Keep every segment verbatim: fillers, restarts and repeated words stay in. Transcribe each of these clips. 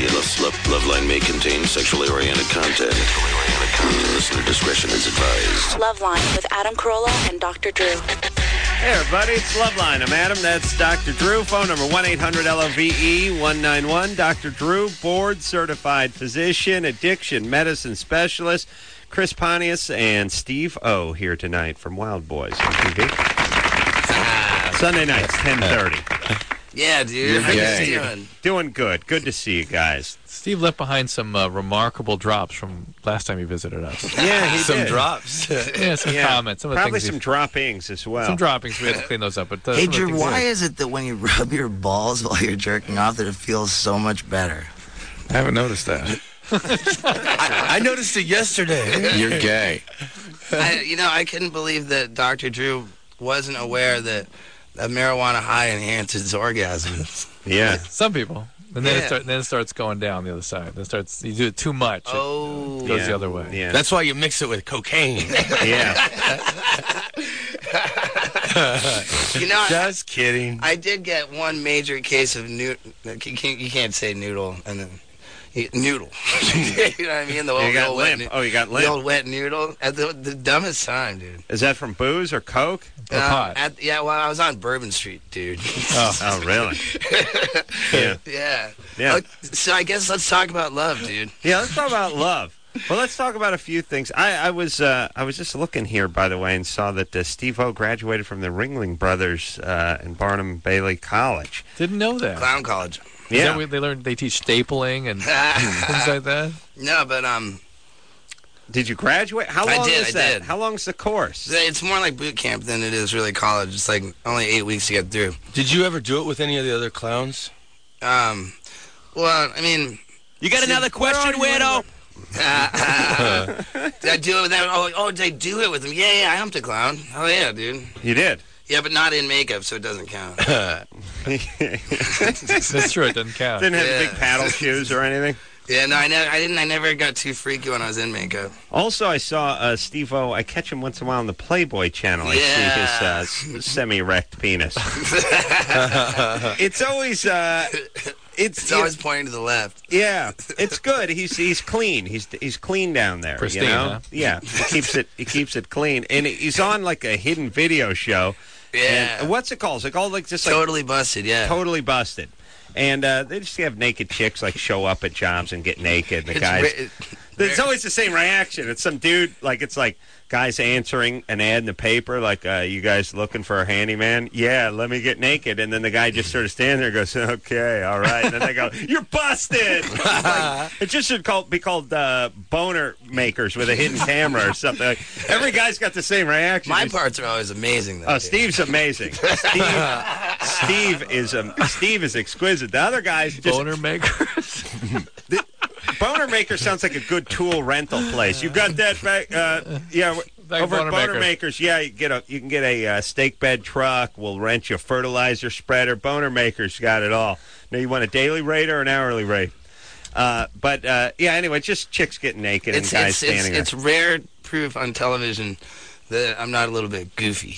Love, Loveline may contain sexually oriented content. Listener discretion is advised. Loveline with Adam Carolla and Doctor Drew. Hey, everybody, it's Loveline. I'm Adam. That's Doctor Drew. Phone number one eight hundred L O V E one nine one. Doctor Drew, board-certified physician, addiction medicine specialist. Chris Pontius and Steve O here tonight from Wild Boys on T V. Sunday nights, ten thirty. Yeah, dude. How you doing? Doing good. Good to see you guys. Steve left behind some uh, remarkable drops from last time he visited us. Yeah, he some did. drops. Yeah, some Yeah. comments. Some of the Probably things some droppings as well. Some droppings. We had to clean those up. But uh, Hey, some of the Drew, things why he- is it that when you rub your balls while you're jerking off that it feels so much better? I haven't noticed that. I, I noticed it yesterday. You're gay. I, you know, I couldn't believe that Doctor Drew wasn't aware that a marijuana high enhances orgasms. Yeah. Some people. And then, Yeah. it start, then it starts going down the other side. Then it starts, you do it too much. Oh. It goes Yeah. the other way. Yeah. That's why you mix it with cocaine. Yeah. You know, I, Just kidding. I did get one major case of noodle. You can't, you can't say noodle and then you- noodle. You know what I mean? The old, You got the old wet, limp. Oh, you got the limp. old wet noodle. At the, the dumbest time, dude. Is that from booze or coke? Or pot. At, yeah, well, I was on Bourbon Street, dude. Oh. Oh, really? Yeah. Yeah. Yeah. Uh, so I guess let's talk about love, dude. Yeah, let's talk about love. Well, let's talk about a few things. I, I was uh, I was just looking here, by the way, and saw that uh, Steve O graduated from the Ringling Brothers uh, in Barnum Bailey College. Didn't know that. Clown college. Is Yeah. that what they learn? They teach stapling and things like that? No, but um, Did you graduate? How I long did, is I that? did. How long's the course? it's more like boot camp than it is really college. It's like only eight weeks to get through. Did you ever do it with any of the other clowns? Um, well, I mean, You got another question, weirdo? did I do it with them? Oh, oh, did I do it with them? Yeah, yeah, I humped a clown. Oh yeah, dude. You did. Yeah, but not in makeup, so it doesn't count. That's true. It doesn't count. Didn't have Yeah. big paddle shoes or anything. Yeah, no, I never, I didn't, I never got too freaky when I was in makeup. Also, I saw uh, Steve O. I catch him once in a while on the Playboy channel. I Yeah. see his uh, s- semi-erect penis. It's always. Uh, it's It's always pointing to the left. Yeah, it's good. He's he's clean. He's he's clean down there. Pristine, you know? huh? Yeah, he keeps it he keeps it clean, and he's on like a hidden video show. Yeah. And what's it called? Is it called like just like Totally busted, yeah. totally busted? And uh, they just have naked chicks like show up at jobs and get naked. The It's guys. re- It's always the same reaction. It's some dude, like, it's like guys answering an ad in the paper, like, uh, you guys looking for a handyman? Yeah, let me get naked. And then the guy just sort of stands there and goes, okay, all right. And then they go, you're busted! Like, it just should call, be called uh, boner makers with a hidden camera or something. Like, every guy's got the same reaction. My He's- parts are always amazing, though. Oh, dude. Steve's amazing. Steve, Steve is um, Steve is exquisite. The other guys just Boner makers. Boner Maker sounds like a good tool rental place. You got that back? Uh, yeah, Back over Boner at Boner Makers. Makers. Yeah, you get a you can get a uh, stake bed truck. We'll rent you a fertilizer spreader. Boner Makers got it all. Now you want a daily rate or an hourly rate? Uh, but uh, yeah, anyway, just chicks getting naked It's, and guys it's, standing it's, there. it's rare proof on television that I'm not a little bit goofy.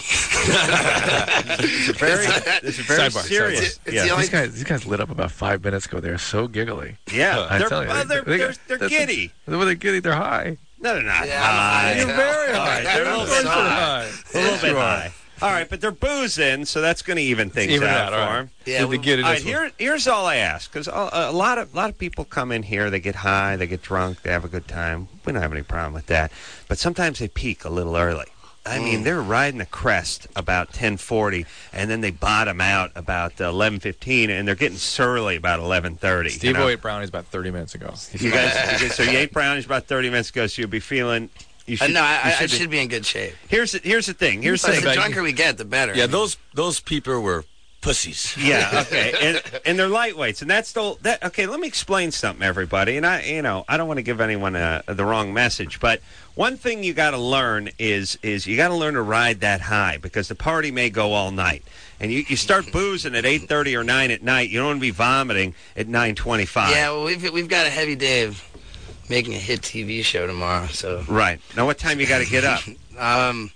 It's a very, it's a very Sidebar, serious. sidebar. It's yeah. the only- These guys, these guys lit up about five minutes ago. They're so giggly. yeah, I they're, tell you, well, they're, they- they're, they- they're that's- giddy. When they're giddy, they're high. No, they're not Yeah, high. I'm high. You're very All high. right, they're a little Of bit course high. they're A little bit You are. high. All right, but they're boozing, so that's going to even things Even out that, for all right. them. Yeah, Did we- they get it? All right, here, here's all I ask, because a, a lot of a lot of people come in here, they get high, they get drunk, they have a good time. We don't have any problem with that. But sometimes they peak a little early. I mean, they're riding the crest about ten forty, and then they bottom out about uh, eleven fifteen, and they're getting surly about eleven thirty. Steve you know? O ate brownies about thirty minutes ago. You guys, you guys- so you ate brownies about thirty minutes ago, so you'll be feeling. You Uh, should, no, you I, I should be- should be in good shape. Here's the, here's the thing. Here's the But thing. the drunker we get, the better. Yeah, those those people were pussies. Yeah, okay, and and they're lightweights, and that's the that. Okay, let me explain something, everybody. And I, you know, I don't want to give anyone a, the wrong message, but one thing you got to learn is is you got to learn to ride that high because the party may go all night, and you, you start boozing at eight thirty or nine at night. You don't want to be vomiting at nine twenty five. Yeah, well, we've we've got a heavy day of making a hit T V show tomorrow. So Right now, what time you got to get up? um,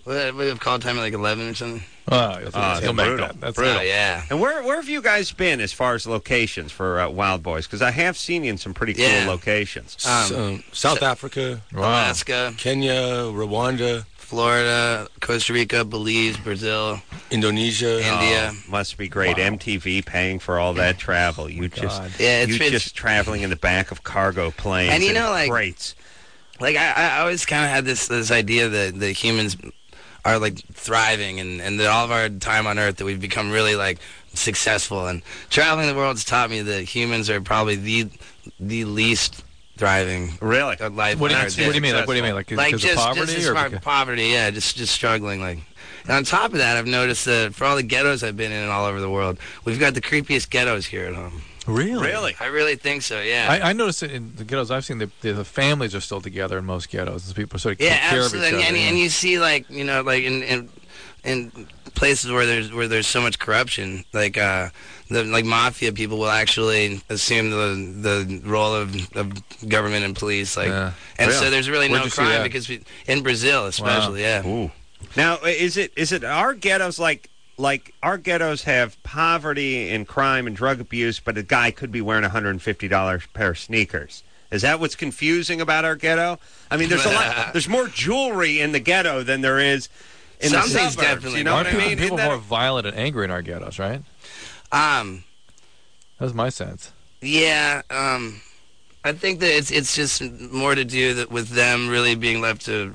We we have call time at like eleven or something. Oh, you'll, Oh, you'll make brutal. that. That's Brutal. Oh, yeah. And where where have you guys been as far as locations for uh, Wild Boys? Because I have seen you in some pretty cool Yeah. locations. Um, So, South Africa, Wow. Alaska, Kenya, Rwanda, Florida, Costa Rica, Belize, Brazil, Indonesia. India. Oh, must be great. Wow. M T V paying for all that travel. You just God. Yeah, it's- you it's- just traveling in the back of cargo planes And you know, like- crates. Like I, I always kind of had this this idea that the humans are like thriving, and and that all of our time on Earth that we've become really like successful. And traveling the world has taught me that humans are probably the the least thriving Really? uh, life. What do, on you, Earth. what do you mean? Like, what do you mean? Like, Like because just, of poverty, just as or far because- poverty, yeah, just just struggling. Like, and on top of that, I've noticed that for all the ghettos I've been in all over the world, we've got the creepiest ghettos here at home. really? Really? I really think so. Yeah. I, I noticed it in the ghettos I've seen, the, the families are still together in most ghettos. And people sort of take Yeah, care absolutely. of each And, other. and, and you see, like, you know, like in in, in places where there's where there's so much corruption, like uh, the like mafia people will actually assume the the role of, of government and police, like, Yeah. and Really? so there's really Where'd no you see crime that? because we, in Brazil, especially, yeah. Ooh. Now, is it is it our ghettos like like our ghettos have poverty and crime and drug abuse, but a guy could be wearing a hundred and fifty dollars pair of sneakers? Is that what's confusing about our ghetto? I mean, there's a lot. There's more jewelry in the ghetto than there is in Some the things suburbs. definitely You know more. what I People, mean? people Isn't are more that- violent and angry in our ghettos, right? Um, That was my sense. yeah. Um, I think that it's it's just more to do that with them really being left to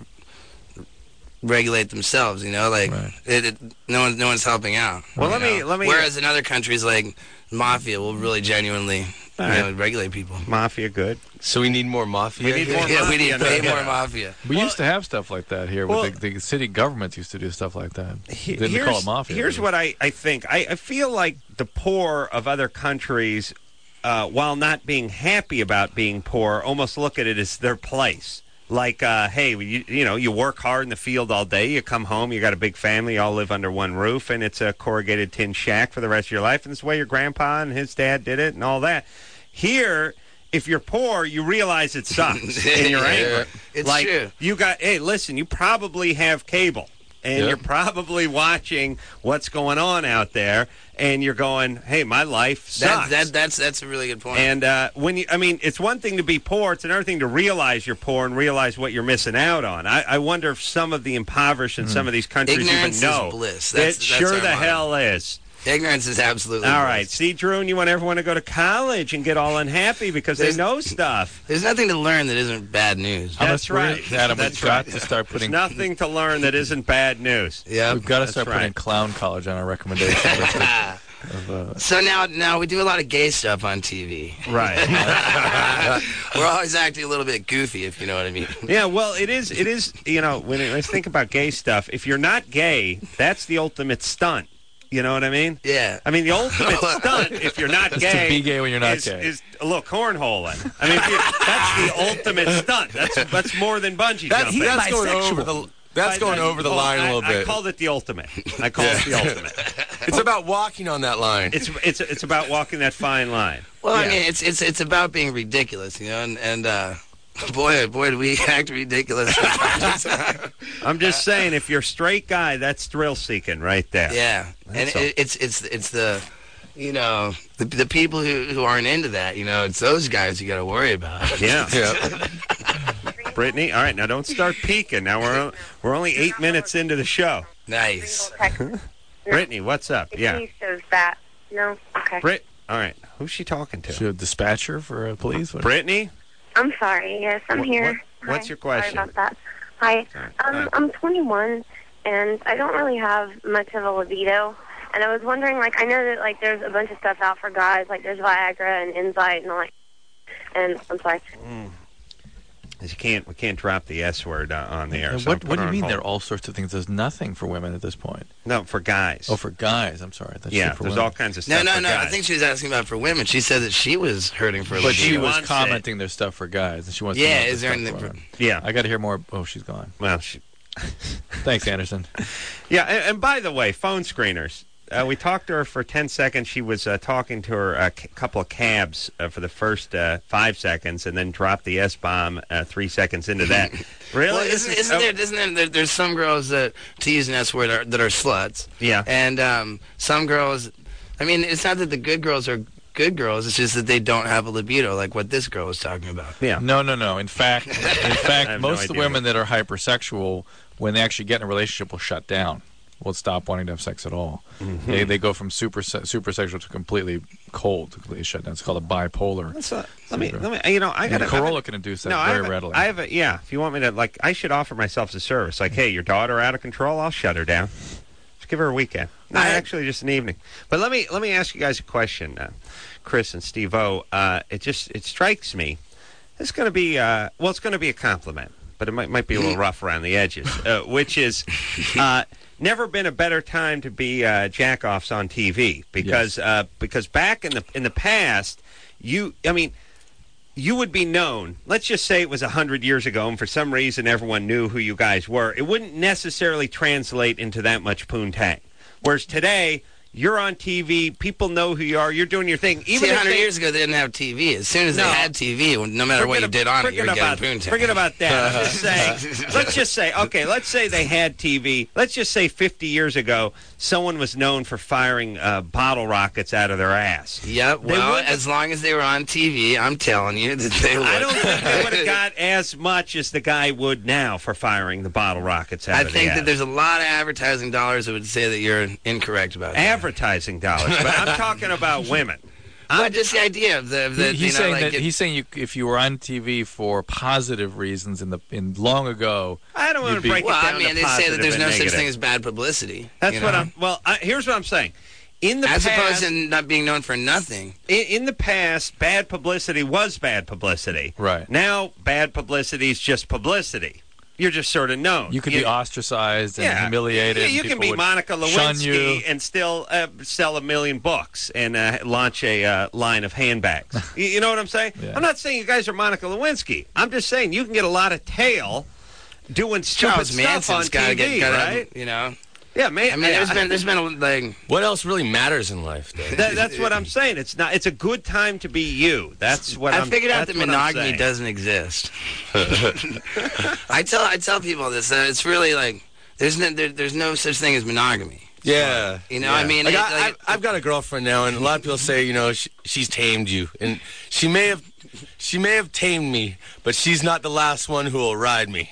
regulate themselves. You know, like Right. it, it, no one no one's helping out. Well, you let me- know? let me- Whereas in other countries, like mafia, will really genuinely All you right. know, regulate people. Mafia good. So we need more mafia. We need here? more Yeah, we need mafia, way yeah. more mafia. We used to have stuff like that here. Well- with the, the city governments used to do stuff like that. He- Didn't here's, call it mafia. Here's what I, I think. I, I feel like the poor of other countries, uh, while not being happy about being poor, almost look at it as their place. Like, uh, hey, you, you know, you work hard in the field all day. You come home, you got a big family, you all live under one roof, and it's a corrugated tin shack for the rest of your life. And this is the way your grandpa and his dad did it and all that. Here, if you're poor, you realize it sucks, and you're Yeah, angry. it's like, true. You got, hey, listen, you probably have cable. And Yep. you're probably watching what's going on out there, and you're going, "Hey, my life sucks." That, that that's that's a really good point. and uh, when you, I mean, it's one thing to be poor; it's another thing to realize you're poor and realize what you're missing out on. I, I wonder if some of the impoverished in some of these countries Ignorance is even know. bliss. That's- it that's sure our the motto. hell is. Ignorance is absolutely All bliss. right, see, Drew, and you want everyone to go to college and get all unhappy because they There's- know stuff. There's nothing to learn that isn't bad news. How That's much- we're- right. Adam, That's we've got right. to start There's putting. nothing to learn that isn't bad news. Yeah. We've got to That's start right. putting clown college on our recommendation list. Of, of, uh, So now, now we do a lot of gay stuff on T V. Right. We're always acting a little bit goofy, if you know what I mean. Yeah, well, it is. It is. You know, when I think about gay stuff, if you're not gay, that's the ultimate stunt. You know what I mean? Yeah. I mean, the ultimate stunt, if you're not Is to gay, be gay when you're not is, gay. is a little cornholing. I mean, if you, that's the ultimate stunt. That's that's more than bungee That's, jumping. that's going bisexual. over the. That's I- going I- over the well, line I, a little I bit. called it the ultimate. I call it the ultimate. It's about walking on that line. It's it's it's about walking that fine line. Well, I Yeah. mean, it's it's it's about being ridiculous, you know, and and uh, boy, boy, do we act ridiculous. I'm just saying, if you're a straight guy, that's thrill seeking right there. Yeah, and That's all. it, it's it's it's the, you know, the the people who who aren't into that, you know, it's those guys you got to worry about. Yeah. yeah. Brittany, all right, now don't start peeking. Now we're we're only eight minutes into the show. Nice. Brittany, what's up? Yeah. He says that. No? Okay. Brit, all right. Who's she talking to? should dispatcher for uh, police? What- Brittany? I'm sorry. Yes, I'm What- here. what- what's Hi. your question? Sorry about that. Hi. Sorry. Um, Hi. I'm twenty-one, and I don't really have much of a libido. And I was wondering, like, I know that, like, there's a bunch of stuff out for guys. Like, there's Viagra and Insight and all that. And I'm sorry. You can't, we can't drop the S word uh, on the air. And so what put what do her you on mean hold. there are all sorts of things? There's nothing for women at this point. No, for guys. Oh, for guys. I'm sorry. That's yeah, for there's women. all kinds of No, stuff no, for no. guys. I think she was asking about for women. She said that she was hurting for a But libido. she was wants commenting there's stuff for guys, and she wants to know Yeah, if is there's there stuff anything for for- women. Yeah. I got to hear more. Oh, she's gone. Well, she, Thanks, Anderson. yeah, and, and by the way, phone screeners, uh, we talked to her for ten seconds. She was uh, talking to her a uh, c- couple of cabs uh, for the first uh, five seconds, and then dropped the S bomb uh, three seconds into that. Really? Well, isn't, This is- isn't there? Isn't there, there? There's some girls that, to use an S word, are, that are sluts. Yeah. And um, some girls. I mean, it's not that the good girls are good girls. It's just that they don't have a libido, like what this girl was talking about. Yeah. No, no, no. In fact, in fact, have no most of the idea. women that are hypersexual, when they actually get in a relationship, will shut down. Will stop wanting to have sex at all. Mm-hmm. They they go from super se- super sexual to completely cold, to completely shut down. It's called a bipolar. Let's, uh, let me, syndrome. let me, you know, I And got Corolla can induce that no, I very have a- readily. I have a, yeah, if you want me to, like, I should offer myself as a service. Like, hey, your daughter out of control, I'll shut her down. Just give her a weekend. No, I- actually, just an evening. But let me let me ask you guys a question, uh, Chris and Steve-O. Uh, it just, it strikes me, it's going to be, uh, well, it's going to be a compliment, but it might, might be a little rough around the edges, uh, which is, uh, never been a better time to be uh, jack-offs on T V because Yes. uh, because back in the in the past, you I mean, you would be known. Let's just say it was a hundred years ago, and for some reason everyone knew who you guys were. It wouldn't necessarily translate into that much poontang. Whereas today, you're on T V, people know who you are, you're doing your thing. Even See, if one hundred they- years ago, they didn't have T V. As soon as No. they had T V, no matter what you Forget did on it, you forget were about, getting poontang. Forget about that. I'm just saying, let's just say, okay, let's say they had T V. Let's just say fifty years ago, someone was known for firing uh, bottle rockets out of their ass. Yep. They Well, wouldn't- as long as they were on T V, I'm telling you that they would. I don't think they would have got as much as the guy would now for firing the bottle rockets out I of think the ass. that there's a lot of advertising dollars that would say that you're incorrect about that. Advertising dollars, but I'm talking about women. But just the idea of the, of the He- he's you know, saying like that it- he's saying you, if you were on T V for positive reasons in the in long ago, I don't want you'd to be- break well, it down I mean, to they say positive that there's and no negative. such thing as bad publicity. That's you what know? I'm. Well, I, here's what I'm saying. In the As past, opposed to not being known for nothing. in, in the past, bad publicity was bad publicity. Right. Now, bad publicity is just publicity. You're just sort of known. you could be ostracized and Yeah. humiliated. Yeah, and you can people be would Monica shun Lewinsky you. and still uh, sell a million books and uh, launch a uh, line of handbags. you, you know what I'm saying? Yeah. I'm not saying you guys are Monica Lewinsky. I'm just saying you can get a lot of tail doing stupid Charles stuff Manson's on got to T V, get, gotta, right? you know. Yeah, man. I mean, there's been there's been a, like What else really matters in life, though? That, that's what I'm saying. It's not. It's a good time to be you. That's what I I'm. figured out that's that what I'm monogamy saying. doesn't exist. I tell I tell people this. Uh, it's really like there's no there, there's no such thing as monogamy. Yeah. You know, yeah. I mean, like, it- I, like- I've, I've got a girlfriend now, and a lot of people say, you know, she, she's tamed you, and she may have, she may have tamed me, but she's not the last one who will ride me.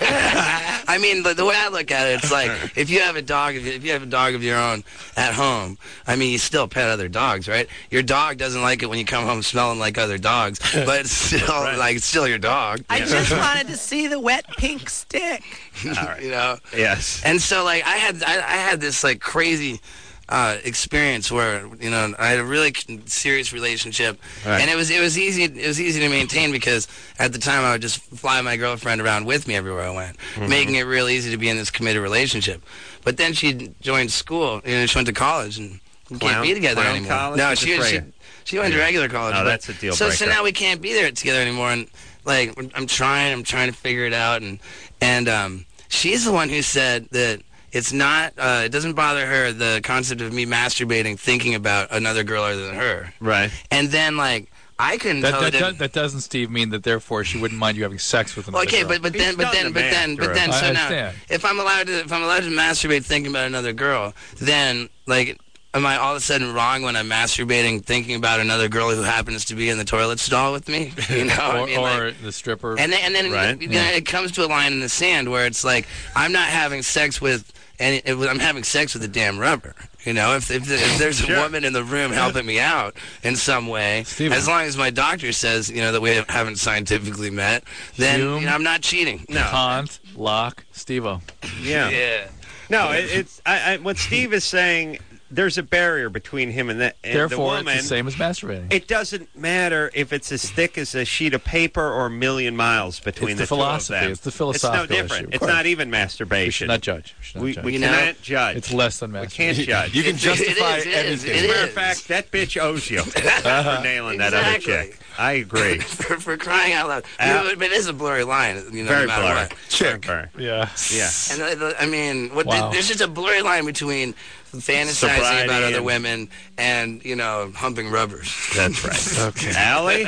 I mean, the, the way I look at it, it's like if you have a dog, if you, if you have a dog of your own at home, I mean, you still pet other dogs, right? Your dog doesn't like it when you come home smelling like other dogs, but it's still like it's still your dog. I just wanted to see the wet pink stick. You know. Yes. And so, like, I had I, I had this like crazy uh, experience where you know I had a really serious relationship, Right. and it was it was easy it was easy to maintain because at the time I would just fly my girlfriend around with me everywhere I went, Mm-hmm. making it real easy to be in this committed relationship. But then she joined school, you know, she went to college, and we Clown- can't be together clown anymore. college no, or she just she, regular? she went to regular college. Oh, but- that's a deal so so breaker. now we can't be there together anymore, and like I'm trying I'm trying to figure it out, and and um. She's the one who said that it's not, uh, it doesn't bother her, the concept of me masturbating, thinking about another girl other than her. Right. And then, like, I couldn't That, tell that, the does, difference. that doesn't, Steve, mean that therefore she wouldn't mind you having sex with another Okay, girl. but but He's then but done then the but then math, but then I so now understand. if I'm allowed to if I'm allowed to masturbate thinking about another girl, then like am I all of a sudden wrong when I'm masturbating thinking about another girl who happens to be in the toilet stall with me? You know, or I mean, or like, the stripper. and then, and then Right. you know, it comes to a line in the sand where it's like I'm not having sex with, and it, I'm having sex with a damn rubber. You know, if if, if there's a Sure. woman in the room helping me out in some way, Steven. as long as my doctor says you know that we haven't scientifically met, then Hume. you know, I'm not cheating. No. Kant, Locke, Steve-O. Yeah. Yeah. No, it, it's I, I, what Steve is saying. There's a barrier between him and the, and the Therefore, woman. it's the same as masturbating. It doesn't matter if it's as thick as a sheet of paper or a million miles between It's the, the two philosophy. of them. It's the philosophical It's no different. issue, of It's course. not even we masturbation. should not judge. We, should not We, judge. we You know, cannot judge. It's less than we masturbation. can't judge. You can It- justify it is, it is, everything. it As a matter is. of fact, that bitch owes you for nailing that other Exactly. chick. I agree. for, for crying out loud. Uh, You know, but it is a blurry line. You know, Very no matter blurry. what. Chick. Very. Yeah. Yeah. And uh, the- I mean, what Wow. there's just a blurry line between fantasizing Sobriety about other and- women and, you know, humping rubbers. That's right. Okay. Allie?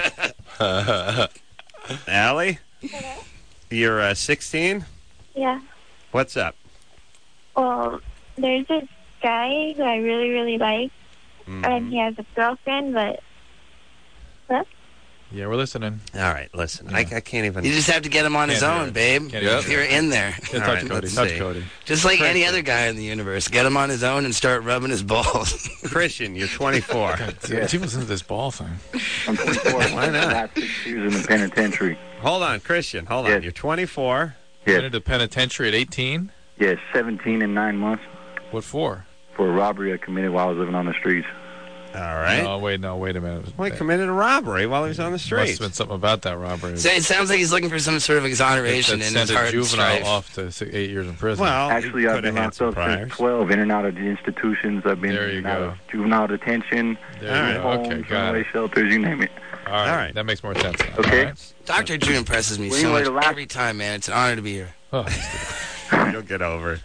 Allie? You're uh, sixteen? Yeah. What's up? Well, there's this guy who I really, really like, Mm-hmm. and he has a girlfriend, but. What? Yeah, we're listening. All right, listen. I, I can't even. You just have to get him on his Can't do own, it. babe. Can't do it. You're in there. Yeah, All touch right, Cody. let's Touch see. Cody. Just like any Christian. other guy in the universe. Get him on his own and start rubbing his balls. Christian, you're twenty-four. Yeah. She listens to this ball thing. I'm twenty-four. Why not? Last six years in the penitentiary. Hold on, Christian. Hold on. Yes. You're twenty-four. Went Yes, into penitentiary at eighteen? yes, seventeen and nine months What for? for a robbery I committed while I was living on the streets. All right. No, wait, no, wait a minute. Well, he committed a robbery while he was on the Must streets. have been something about that robbery. So it sounds like he's looking for some sort of exoneration that in sent his a heart and juvenile strife. off to six, eight years in prison. Well, Actually, he I've could been have had locked some up priors. since twelve, in and out of the institutions. I've been There you in and out go. of juvenile detention, There All you right. go. homes, Okay, got runaway it. shelters, you name it. All right. All right. That makes more sense now. Okay. All right. Doctor Drew impresses me Well, so anyway, much the last- every time, man. It's an honor to be here. Oh, You'll get over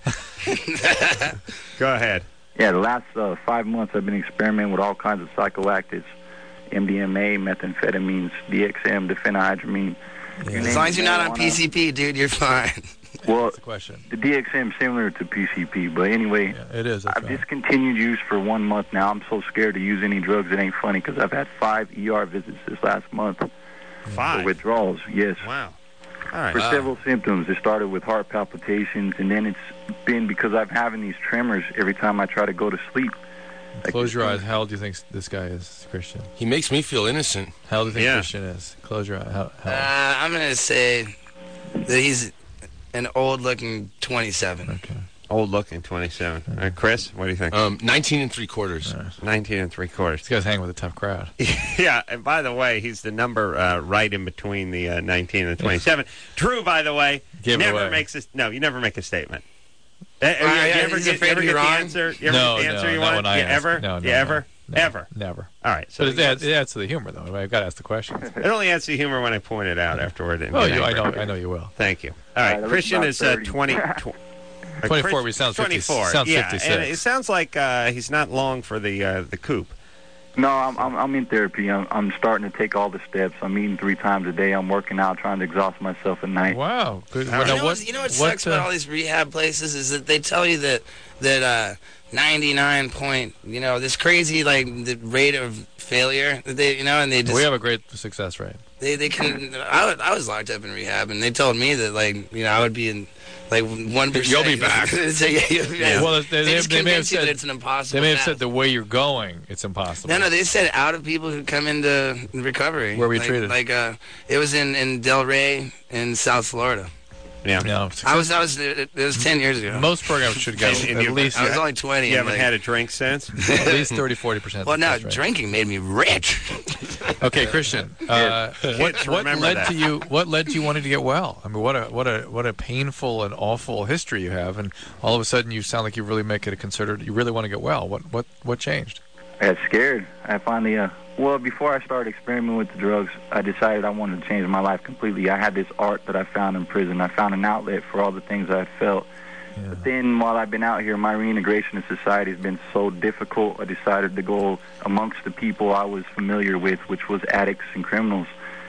it. Go ahead. Yeah, the last uh, five months I've been experimenting with all kinds of psychoactives, M D M A, methamphetamines, D X M, diphenhydramine. You As name long it, as you're not on marijuana. P C P, dude, you're fine. Well, that's the question. the D X M is similar to P C P, but anyway, Yeah, it is. That's I've right. discontinued use for one month now. I'm so scared to use any drugs. It ain't funny because I've had five E R visits this last month for Five. withdrawals. Yes. Wow. All right. For several symptoms. It started with heart palpitations, and then it's been because I'm having these tremors every time I try to go to sleep. Like Close this your thing- eyes. How old do you think this guy is, Christian? He makes me feel innocent. How old do you think Yeah. Christian is? Close your eyes. How, how Uh, I'm going to say that he's an old-looking twenty-seven. Okay. Old looking, twenty-seven. All right, Chris, what do you think? Um, nineteen and three quarters. nineteen and three quarters. This guy's hanging with a tough crowd. Yeah, and by the way, he's the number uh, right in between the uh, nineteen and twenty-seven. Drew, by the way, Give it never away. makes a, no, you never make a statement. Uh, you, yeah, you ever he's get, afraid you ever to be get the wrong? answer? You ever No, get the answer no, you not want? when I you ask. ever? No, no, you ever? no. No, Ever? Never. All right. So But it he adds, gets- it adds to the humor, though. I've got to ask the questions. it only adds to humor when I point it out afterward. and Oh, get you, I angry. know, I know you will. Thank you. All right, All right, Christian about is uh, thirty. twenty. tw- uh, twenty-four, Chris- but he sounds fifty- twenty-four. sounds yeah, fifty-six. and it sounds like uh, he's not long for the uh, the coop. No, I'm, I'm I'm in therapy. I'm I'm starting to take all the steps. I'm eating three times a day. I'm working out, trying to exhaust myself at night. Wow. Good. You Well, You now know, what, what, you know what, what, sucks about uh, all these rehab places is that they tell you that that uh, ninety-nine point, you know, this crazy like the rate of failure that they, you know, and they just we have a great success rate. they they can. I, was- I was locked up in rehab, and they told me that like you know I would be in like one percent. You'll be back. so, yeah, you'll be back. Well, they, they, they, just they may have convince you said that it's an impossible. they may have path. said the way you're going, it's impossible. No, no, they said out of people who come into recovery. Where were you like, treated? Like, uh, it was in, in Del Rey in South Florida. Yeah. No, I was, I was, it was ten years ago. most programs should get And- and at you- least I was only twenty. You and, haven't like, had a drink since? at least thirty, forty percent. Well, no, success rate. drinking made me rich. Okay, Christian. Uh, what Kids, what remember led that. to you? What led to you wanting to get well? I mean, what a what a what a painful and awful history you have, and all of a sudden you sound like you really make it a considered. You really want to get well. What what what changed? I got scared. I finally, uh, well, before I started experimenting with the drugs, I decided I wanted to change my life completely. I had this art that I found in prison. I found an outlet for all the things I had felt. Yeah. But then while I've been out here, my reintegration in society has been so difficult, I decided to go amongst the people I was familiar with, which was addicts and criminals.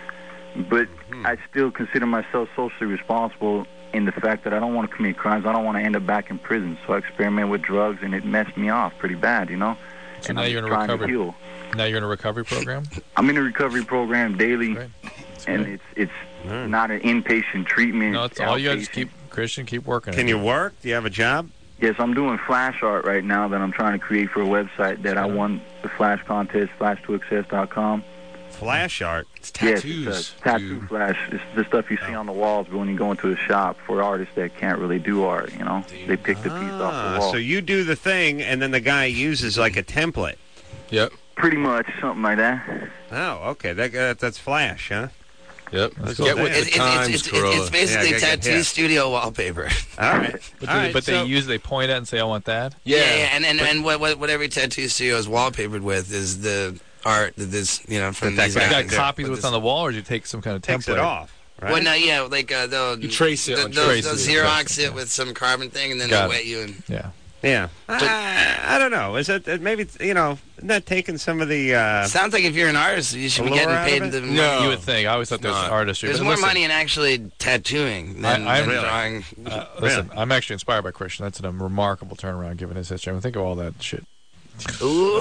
But I still consider myself socially responsible in the fact that I don't want to commit crimes. I don't want to end up back in prison. So I experimented with drugs, and it messed me off pretty bad, you know? So and now I'm you're in a trying to recovery. heal. Now you're in a recovery program. I'm in a recovery program daily, Great. That's and great. it's it's not an inpatient treatment. No, it's all you got to outpatient. just keep Christian, keep working. Can it. you work? Do you have a job? Yes, I'm doing flash art right now that I'm trying to create for a website that I won the flash contest, flash to access dot com. Flash art? It's Yes, tattoos. it's a tattoo dude. flash. It's the stuff you see on the walls, but when you go into a shop for artists that can't really do art, you know, they pick the piece off Ah, the wall. so you do the thing, and then the guy uses like a template. Yep. Pretty much something like that. Oh, okay. That, uh, that's Flash, huh? Yep. That's Get cool. with It's, the it's, times, it's, it's, Corolla. it's basically Yeah, I gotta get tattoo hit. studio wallpaper. All right. But, All do- right, but so- they use they point at it and say, "I want that." Yeah. yeah, yeah, and and, and what, what what every tattoo studio is wallpapered with is the art that this you know from That these guy You guys. got Yeah, copies With what's this- on the wall, or do you take some kind of takes template? it off, right? Well, no, yeah, like uh, they'll You trace it They'll, on they'll, trace they'll it, Xerox trace it it, yeah. with some carbon thing, and then Got they'll it. wet you. And Yeah. Yeah. I, I don't know. Is it maybe, you know, isn't that taking some of the... Uh, Sounds like if you're an artist, you should be allure getting out paid of the it? money. No. You would think. I always thought there's artistry. There's but more listen, money in actually tattooing than, I- I than really- drawing. Uh, listen, I'm actually inspired by Christian. That's a remarkable turnaround given his history. I mean, think of all that shit. Ooh.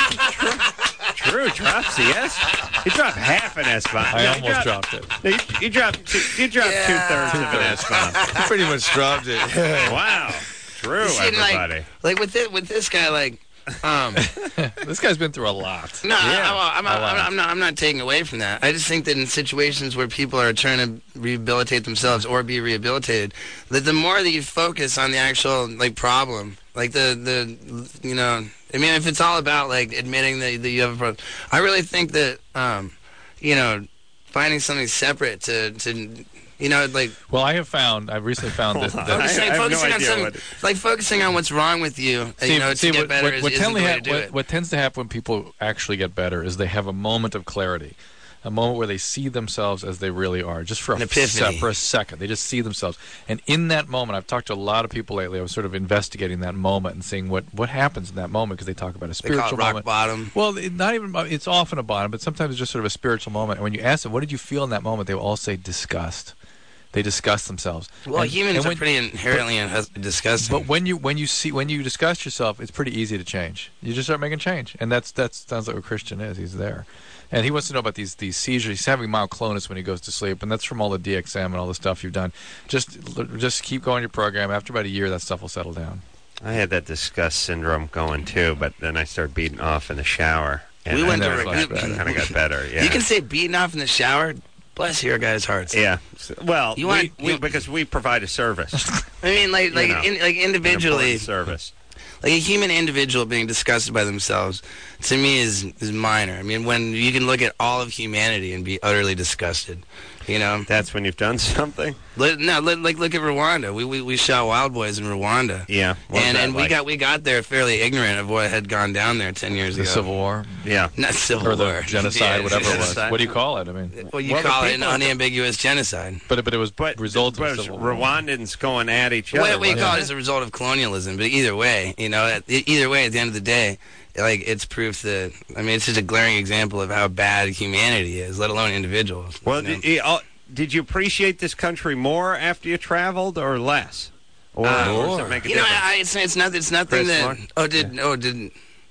Drew drops the S. He dropped half an S bomb. I Yeah, almost you dropped it. No, you, you dropped. Two, you dropped Yeah. two thirds of an S bomb. Pretty much dropped it. Wow, Drew, See, everybody. like, like with this, with this guy, like, um, This guy's been through a lot. no, Yeah. I, I'm, A not, lot. I'm, not, I'm not taking away from that. I just think that in situations where people are trying to rehabilitate themselves or be rehabilitated, that the more that you focus on the actual like problem, like the the you know, I mean, if it's all about like admitting that, that you have a problem, I really think that um, you know, finding something separate to to. You know, like. Well, I have found, I've recently found that. that Focusing, I have no focusing on idea something, what- like focusing on what's wrong with you, uh, you know, to get what, better what, is, what, is tend the to way hap- to do what, it. what tends to happen when people actually get better is they have a moment of clarity, a moment where they see themselves as they really are, just for a An epiphany. se- for a second. They just see themselves, and in that moment, I've talked to a lot of people lately. I was sort of investigating that moment and seeing what what happens in that moment because they talk about a They call spiritual it rock moment. bottom. Well, it, not even it's often a bottom, but sometimes it's just sort of a spiritual moment. And when you ask them, "What did you feel in that moment?" they will all say disgust. They disgust themselves. Well, And- humans and are when- pretty inherently unhus- disgusting. But when you when you see when you disgust yourself, it's pretty easy to change. You just start making change, and that's that sounds like what Christian is. He's there, and he wants to know about these these seizures. He's having mild clonus when he goes to sleep, and that's from all the D X M and all the stuff you've done. Just just keep going your program. After about a year, that stuff will settle down. I had that disgust syndrome going too, but then I started beating off in the shower. And We I went to- kind we- of got better. Yeah. You can say beating off in the shower. Bless your guys' hearts. Yeah. Well, You we, want- we, you- because we provide a service. I mean, like, like, You know, in, like An individually, important service. like a human individual being disgusted by themselves, to me is is minor. I mean, when you can look at all of humanity and be utterly disgusted, you know. That's when you've done something. Li- No, li- like look at Rwanda. We we, we shot Wild Boys in Rwanda. Yeah. What was And that and we like? got we got there fairly ignorant of what had gone down there ten years The ago. Civil War, Yeah. Not civil or the war. genocide, Yeah, whatever it was. genocide. What do you call it? I mean, Well, you Well, the call it an people- unambiguous genocide. but but it was But result but of it was civil war. Rwandans going at each other. What we wasn't call it it? is a result of colonialism, but either way, you know, at, e- either way, at the end of the day, like it's proof that I mean, it's just a glaring example of how bad humanity is, let alone individuals. Well, you know? did, oh, did you appreciate this country more after you traveled, or less? Or, Uh, or does it make a you know, difference? I, it's it's not it's nothing Chris that Martin? oh did oh did.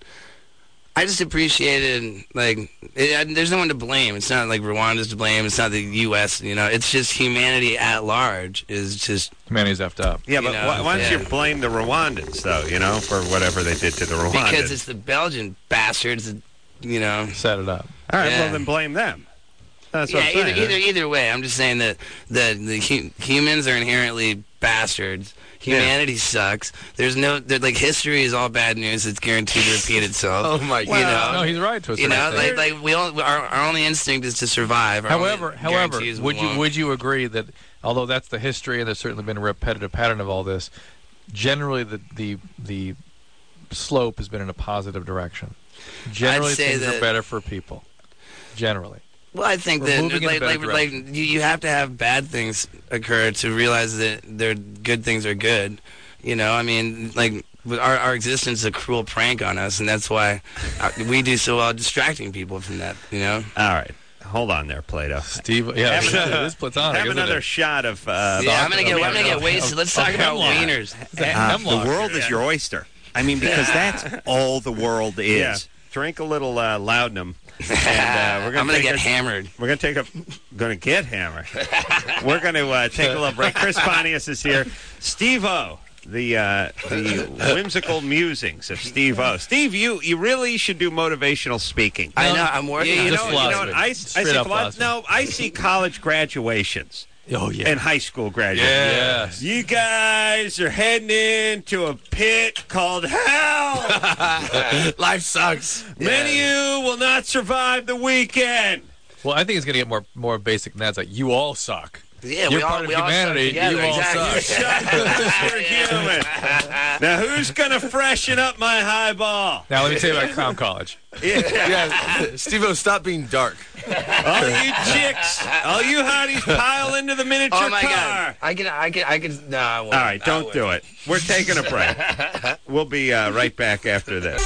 I just appreciated, like, it, I, there's no one to blame. It's not like Rwanda's to blame. It's not the U S, you know. It's just humanity at large is just... Humanity's effed up. yeah, you but know, why, why don't yeah. you blame the Rwandans, though, you know, for whatever they did to the Rwandans? Because it's the Belgian bastards that, you know... Set it up. All right, yeah. well, then blame them. That's yeah, what I'm either, saying. either either way, I'm just saying that the the hu- humans are inherently bastards. Humanity sucks. There's no there, like history is all bad news. It's guaranteed to repeat itself. Oh my You God. know, No, he's right to a you certain know, extent. like like we all our, our only instinct is to survive. Our However, only however, guarantee is we would you won't. would you agree that although that's the history and there's certainly been a repetitive pattern of all this, generally the the the slope has been in a positive direction. Generally, say things that- are better for people. Generally, Well, I think We're that moving in a like better like, like direction. you, you have to have bad things occur to realize that their good things are good. You know, I mean, like our our existence is a cruel prank on us, and that's why uh, we do so well distracting people from that. You know. All right. Hold on there, Plato. Steve. Yeah, Have another- it is platonic. Have isn't another it? shot of... Uh, yeah, I'm gonna get of- I'm gonna get wasted. Let's talk of about hemlock. wieners. a Uh, hemlock. the world is your oyster. I mean, because that's all the world is. Yeah. Drink a little uh, Laudanum, and uh, we're gonna I'm gonna take get a, hammered. We're gonna take a, gonna get hammered. We're gonna uh, take a little break. Chris Pontius is here. Steve-O, the uh, the whimsical musings of Steve-O. Steve, you you really should do motivational speaking. I know. I'm working. You, on you it. know, you know what? I, I Straight see up philo- philosophy. no, I see college graduations. Oh yeah. And high school graduations. Yes. You guys are heading into a pit called hell. Life sucks. Many of you will not survive the weekend. Well, I think it's going to get more more basic than that. It's like you all suck. Yeah, You're we all part of we all suck humanity. together, You all exactly. suck. You're human. Now, who's going to freshen up my highball? Now let me tell you about Clown College. Yeah. Yeah, Steve-O, stop being dark. All you chicks, all you hotties, pile into the miniature Oh my car. God! I can, I can, I can. No, I won't. All right, don't do it. We're taking a break. We'll be uh, right back after this.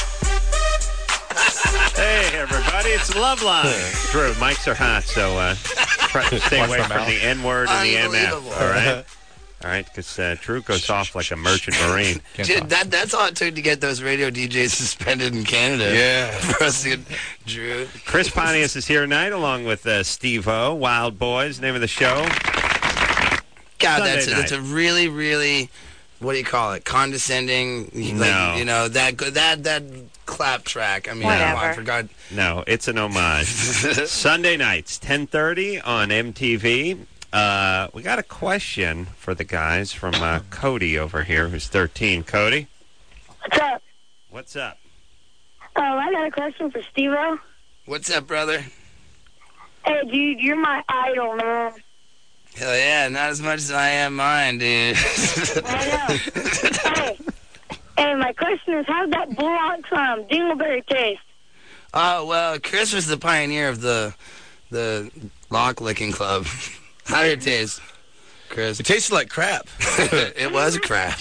Hey, everybody, it's Love Line. Drew, mics are hot, so uh, try to stay Watch away my from mouth. the N-word and the M F, Unbelievable. all right? All right, because uh, Drew goes off like a merchant marine. Can't Dude, talk. that, that's all it took to get those radio D Js suspended in Canada. Yeah. For us to get Drew. Chris Pontius is here tonight, along with uh, Steve-O, Wild Boys, name of the show. God, Sunday that's a, that's a really, really, what do you call it? Condescending. No. Like, you know, that that that clap track. I mean, Whatever. come on, for God. No, it's an homage. Sunday nights, ten thirty on M T V. Uh, we got a question for the guys from uh, Cody over here, who's thirteen. Cody? What's up? What's up? Um, I got a question for Steve-O. What's up, brother? Hey, dude, you're my idol, man. Hell yeah, not as much as I am mine, dude. I know. Hey, hey, my question is, how'd that Bullock's um, Dingleberry taste? Oh, well, Chris was the pioneer of the the lock licking club. How did it taste, Chris? It tasted like crap. It was crap.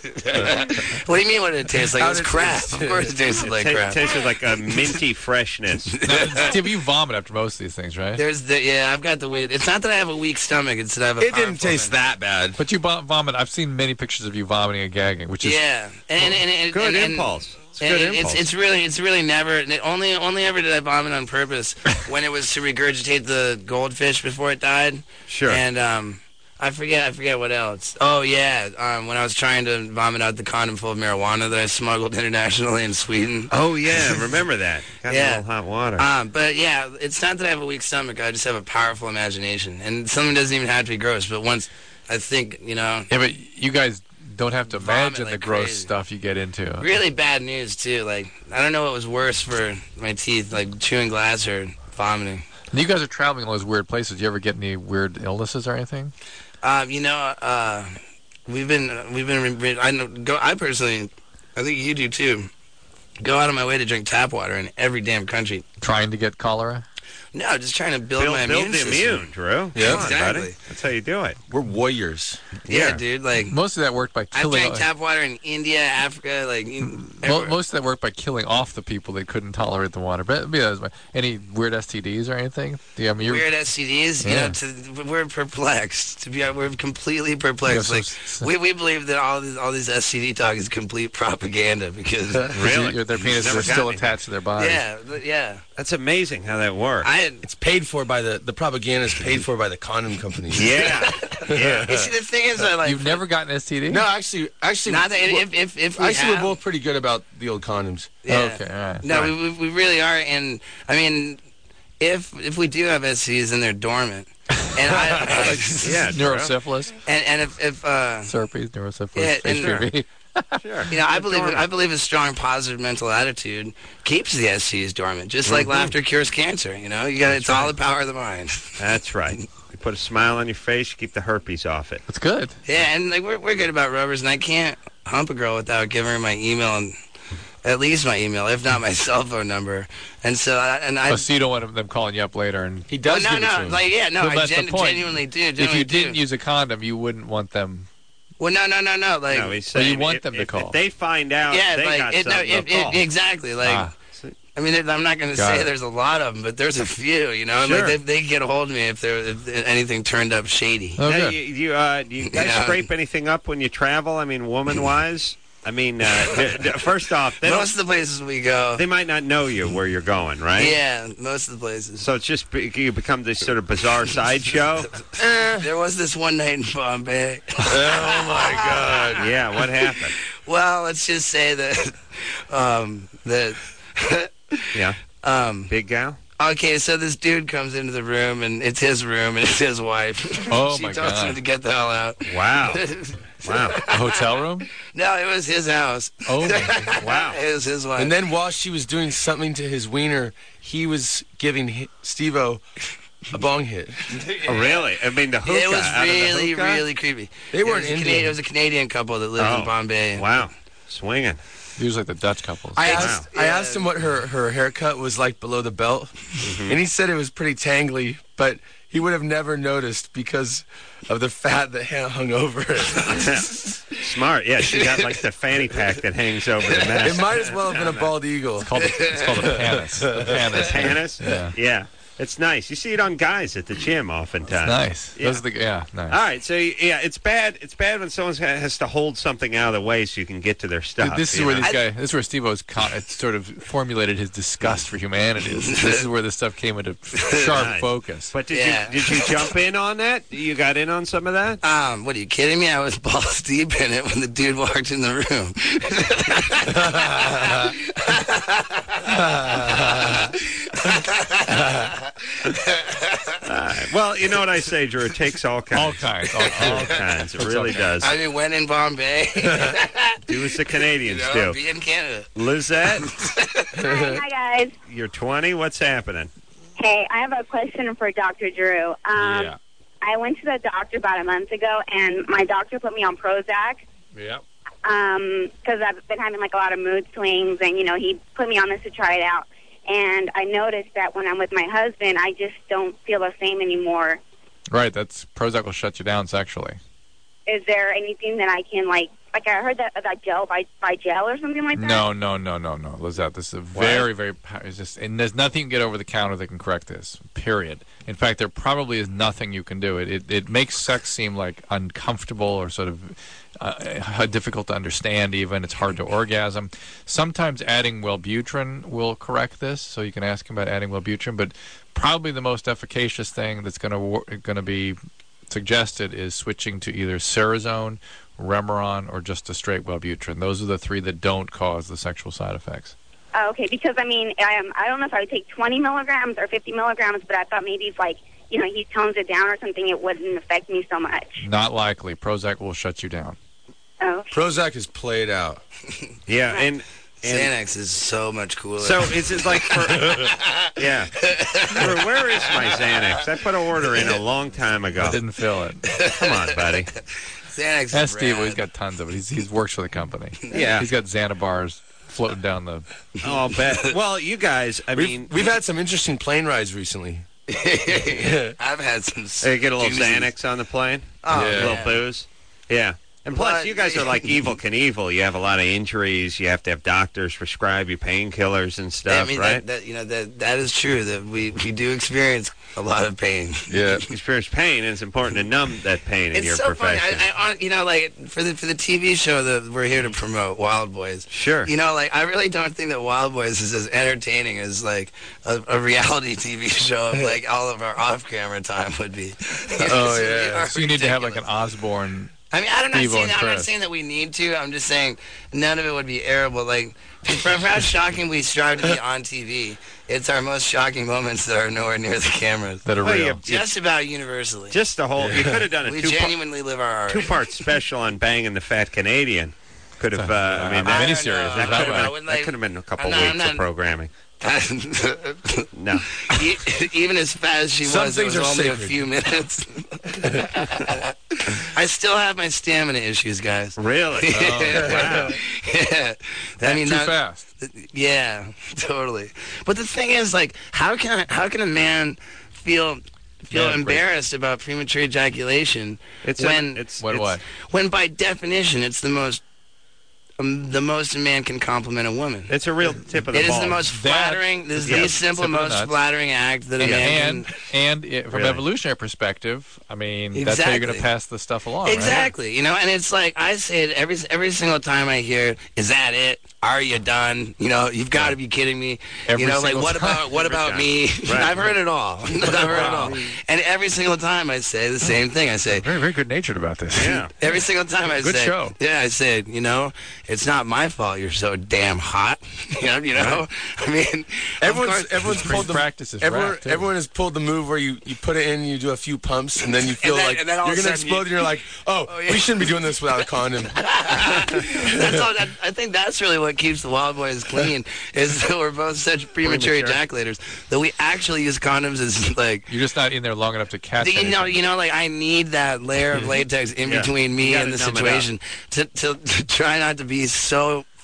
What do you mean what did it taste like? How It was did it crap. taste? Of course it tasted like Ta- crap. tasted like a minty freshness. Now, Steve, you vomit after most of these things, right? There's the, yeah, I've got the weight. It's not that I have a weak stomach, it's that I have a It didn't powerful taste one. that bad. But you vom- vomit. I've seen many pictures of you vomiting and gagging, which is Yeah. And, and, and, Good and, and, impulse. It's and good it- impulse. It's, it's really, it's really never. It only, only ever did I vomit on purpose when it was to regurgitate the goldfish before it died. Sure. And um, I forget, I forget what else. Oh yeah, um, when I was trying to vomit out the condom full of marijuana that I smuggled internationally in Sweden. Oh, yeah, remember that. Got Yeah. a little hot water. Um, but yeah, it's not that I have a weak stomach. I just have a powerful imagination, and something doesn't even have to be gross. But once I think, you know, yeah, but you guys don't have to Vomit imagine the like gross crazy. stuff you get into. really bad news too. Like I don't know what was worse for my teeth, like chewing glass or vomiting. And you guys are traveling all those weird places. Do you ever get any weird illnesses or anything? Um, you know, uh, we've been we've been I know, go. I personally, I think you do too. Go out of my way to drink tap water in every damn country. Trying to get cholera? No, just trying to build, build my build immune the system. immune, Drew. Yeah. Come on, Exactly. buddy. That's how you do it. We're warriors. Yeah, Yeah. dude. Like Most of that worked by I've killing. drank tap water in India, Africa, like you- Mo- everywhere. most of that worked by killing off the people that couldn't tolerate the water. But yeah, that's my- any weird S T Ds or anything? Yeah, I mean, you're, weird S T Ds. You Yeah. know, to, we're perplexed. To be, we're completely perplexed. Yeah, Like so- we, we believe that all these all these S T D talk is complete propaganda because Really? your- their penises Never are still got me. attached to their bodies. yeah, but yeah. That's amazing how that works. I It's paid for by the the propaganda is paid for by the condom companies. yeah. yeah. you see the thing is, I like You've never gotten S T D? No, actually, actually, not that we're- if if if we actually, have, we're both pretty good about the old condoms. yeah. Okay, all right. No, we, we we really are, and I mean, if if we do have S T Ds, then they're dormant. And I, Yeah, Drew. Neurosyphilis, and and if if uh, herpes, neurosyphilis, Yeah, and- H P V. Sure. you know, I believe I believe a strong positive mental attitude keeps the S T Ds dormant, just like laughter cures cancer. You know, you got it's all the power of the mind. That's right. You put a smile on your face, you keep the herpes off it. That's good. Yeah, and like we're we're good about rubbers, and I can't hump a girl without giving her my email and at least my email, if not my cell phone number. And so I, and I Oh, so you don't want them calling you up later and He does no give it to no him. like yeah no Well, I that's the gen- point. genuinely do. if Genuinely you do. didn't use a condom, you wouldn't want them. well no no no no like No, he's Well, you saying want if- them to if- call. If they find out yeah they like got it, no something, it, they'll it, call. exactly like. Ah. I mean, I'm not going to Got say it. there's a lot of them, but there's a few, you know. And Sure. like they, they get a hold of me if there if anything turned up shady. Oh, Now, good. you, you, uh, do you guys Yeah. scrape anything up when you travel? I mean, woman-wise? I mean, uh, th- th- first off, they, Most don't, of the places we go, they might not know you where you're going, right? yeah, most of the places. So it's just be- you become this sort of bizarre sideshow? There was this one night in Bombay. Oh my God! Yeah, what happened? Well, let's just say that um, that Yeah, um, big gal? okay, so this dude comes into the room and it's his room and it's his wife. Oh, she my tells God. him to get the hell out. Wow. Wow. A hotel room? No, it was his house. Oh, Wow. It was his wife. And then while she was doing something to his wiener, he was giving hi- Steve-O a bong hit. Oh, really? I mean, the hookah. it was out of the really, hookah? really creepy. They it weren't was a Indian. Canadian, it was a Canadian couple that lived Oh, in Bombay. Wow. Swinging. Usually the Dutch couples. I asked, I asked him what her, her haircut was like below the belt, Mm-hmm. and he said it was pretty tangly, but he would have never noticed because of the fat that hung over it. Smart. Yeah, she got like the fanny pack that hangs over the mess. It might as well have been a bald eagle. It's called a, it's called a panis. The panis. Panis? Yeah. Yeah. It's nice. You see it on guys at the gym oftentimes. Nice. Yeah. Those are the, yeah, nice. All right, so yeah, it's bad. It's bad when someone has to hold something out of the way so you can get to their stuff. This is you where know? these guy. This is where Steve-O's con- sort of formulated his disgust for humanity. This is where this stuff came into sharp Nice. focus. But did Yeah. you did you jump in on that? You got in on some of that? Um, what are you kidding me? I was balls deep in it when the dude walked in the room. Uh, well, you know what I say, Drew. It takes all kinds. All kinds. All kinds. All kinds. It really does. I mean, when in Bombay, Do as the Canadians you know, do. be in Canada. Lizette, Hi, hi, guys. you're twenty. What's happening? Hey, I have a question for Doctor Drew. Um, Yeah. I went to the doctor about a month ago, and my doctor put me on Prozac Yeah. because I've been having like a lot of mood swings, and you know he put me on this to try it out. And I noticed that when I'm with my husband, I just don't feel the same anymore. Right. That's Prozac will shut you down sexually. Is there anything that I can like? Like I heard that that gel by by gel or something like that. No, no, no, no, no, Lizette. This is a very, very. pow- It's just, and there's nothing you can get over the counter that can correct this. Period. In fact, there probably is nothing you can do. It it, it makes sex seem like uncomfortable or sort of uh, difficult to understand. Even it's hard to orgasm. Sometimes adding Wellbutrin will correct this. So you can ask him about adding Wellbutrin. But probably the most efficacious thing that's going to going to be suggested is switching to either Cerazone, Remeron, or just a straight Wellbutrin. Those are the three that don't cause the sexual side effects. Oh, okay, because I mean, I um, I don't know if I would take twenty milligrams or fifty milligrams, but I thought maybe if like you know he tones it down or something, it wouldn't affect me so much. Not likely. Prozac will shut you down. Oh. Prozac is played out. Yeah, and, and Xanax is so much cooler. so is it like for yeah? Where, where is my Xanax? I put an order in a long time ago. I didn't feel it. Come on, buddy. Xanax Ask is Steve. rad. He's got tons of it. He's he's works for the company. Yeah. He's got Xanabars floating down the. Oh, I'll bet. Well, you guys, I We've, mean, we've had some interesting plane rides recently. I've had some. they get a little doozies. Xanax on the plane, Oh, a Yeah. little yeah. booze. Yeah. And plus, But- you guys are like Evil Knievel. You have a lot of injuries. You have to have doctors prescribe you painkillers and stuff, Yeah, I mean, right? that, that, you know, that that is true. That we, we do experience a lot of pain. Yeah. Experience pain, and it's important to numb that pain in It's your so funny. profession. I, I, you know, like for the for the T V show that we're here to promote, Wild Boys. Sure. You know, like I really don't think that Wild Boys is as entertaining as like a, a reality T V show of like all of our off-camera time would be. Oh, yeah. So you need to have like an Osborne. I mean, I'm not, Steve-O saying, and I'm not Chris. saying that we need to. I'm just saying none of it would be airable. Like, for, for how shocking we strive to be on T V, it's our most shocking moments that are nowhere near the cameras. That are Well, real. you- Just about universally. Just the whole. You could have done a we two genuinely live our art. two part special on banging the fat Canadian. Could have. Uh, I mean, a that, miniseries. know. that How could about have I been, wouldn't that like- could have been a couple I'm not- weeks I'm not- of programming. No. E- Even as fast as she Some was, it things was are only a sacred. few minutes. I still have my stamina issues, guys. Really? Oh, wow. Yeah. I mean, Too that- fast. Yeah, totally. But the thing is, like, how can I, how can a man feel feel Man, embarrassed about premature ejaculation It's a- when it's When it's, what? when by definition it's the most um, the most a man can compliment a woman. It's a real tip of the It is ball. the most That- flattering. This is Yeah, the simple, tip of the most nuts. flattering act that a Yeah. man And can. and it, from Really? an evolutionary perspective, I mean, that's how you're going to Exactly. pass the stuff along, right? Exactly, you know, and it's like I say it every every single time I hear it, is that it? Are you done? You know, you've got to be kidding me. Every you know, like single what time. about what Every about time. me? Right. I've heard it all. I've heard it all. And every single time I say the same thing. I say, Very, very good natured about this. Yeah. every single time I Good say, show. yeah, I say, you know, it's not my fault you're so damn hot. you know, you know. I mean, Everyone's of course, everyone's Spring pulled the practice is everyone, rap, too. everyone has pulled the move where you, you put it in, you do a few pumps, and then you feel then- like and then all you're of a gonna sudden explode, you- and you're like, oh, Oh, yeah. we shouldn't be doing this without a condom. That's all, that, I think that's really what keeps the Wild Boys clean is that we're both such premature, Premature. ejaculators that we actually use condoms as like You're just not in there long enough to catch you know anything. you know like I need that layer of latex in Yeah. between You me gotta and the numb it situation to, to to try not to be so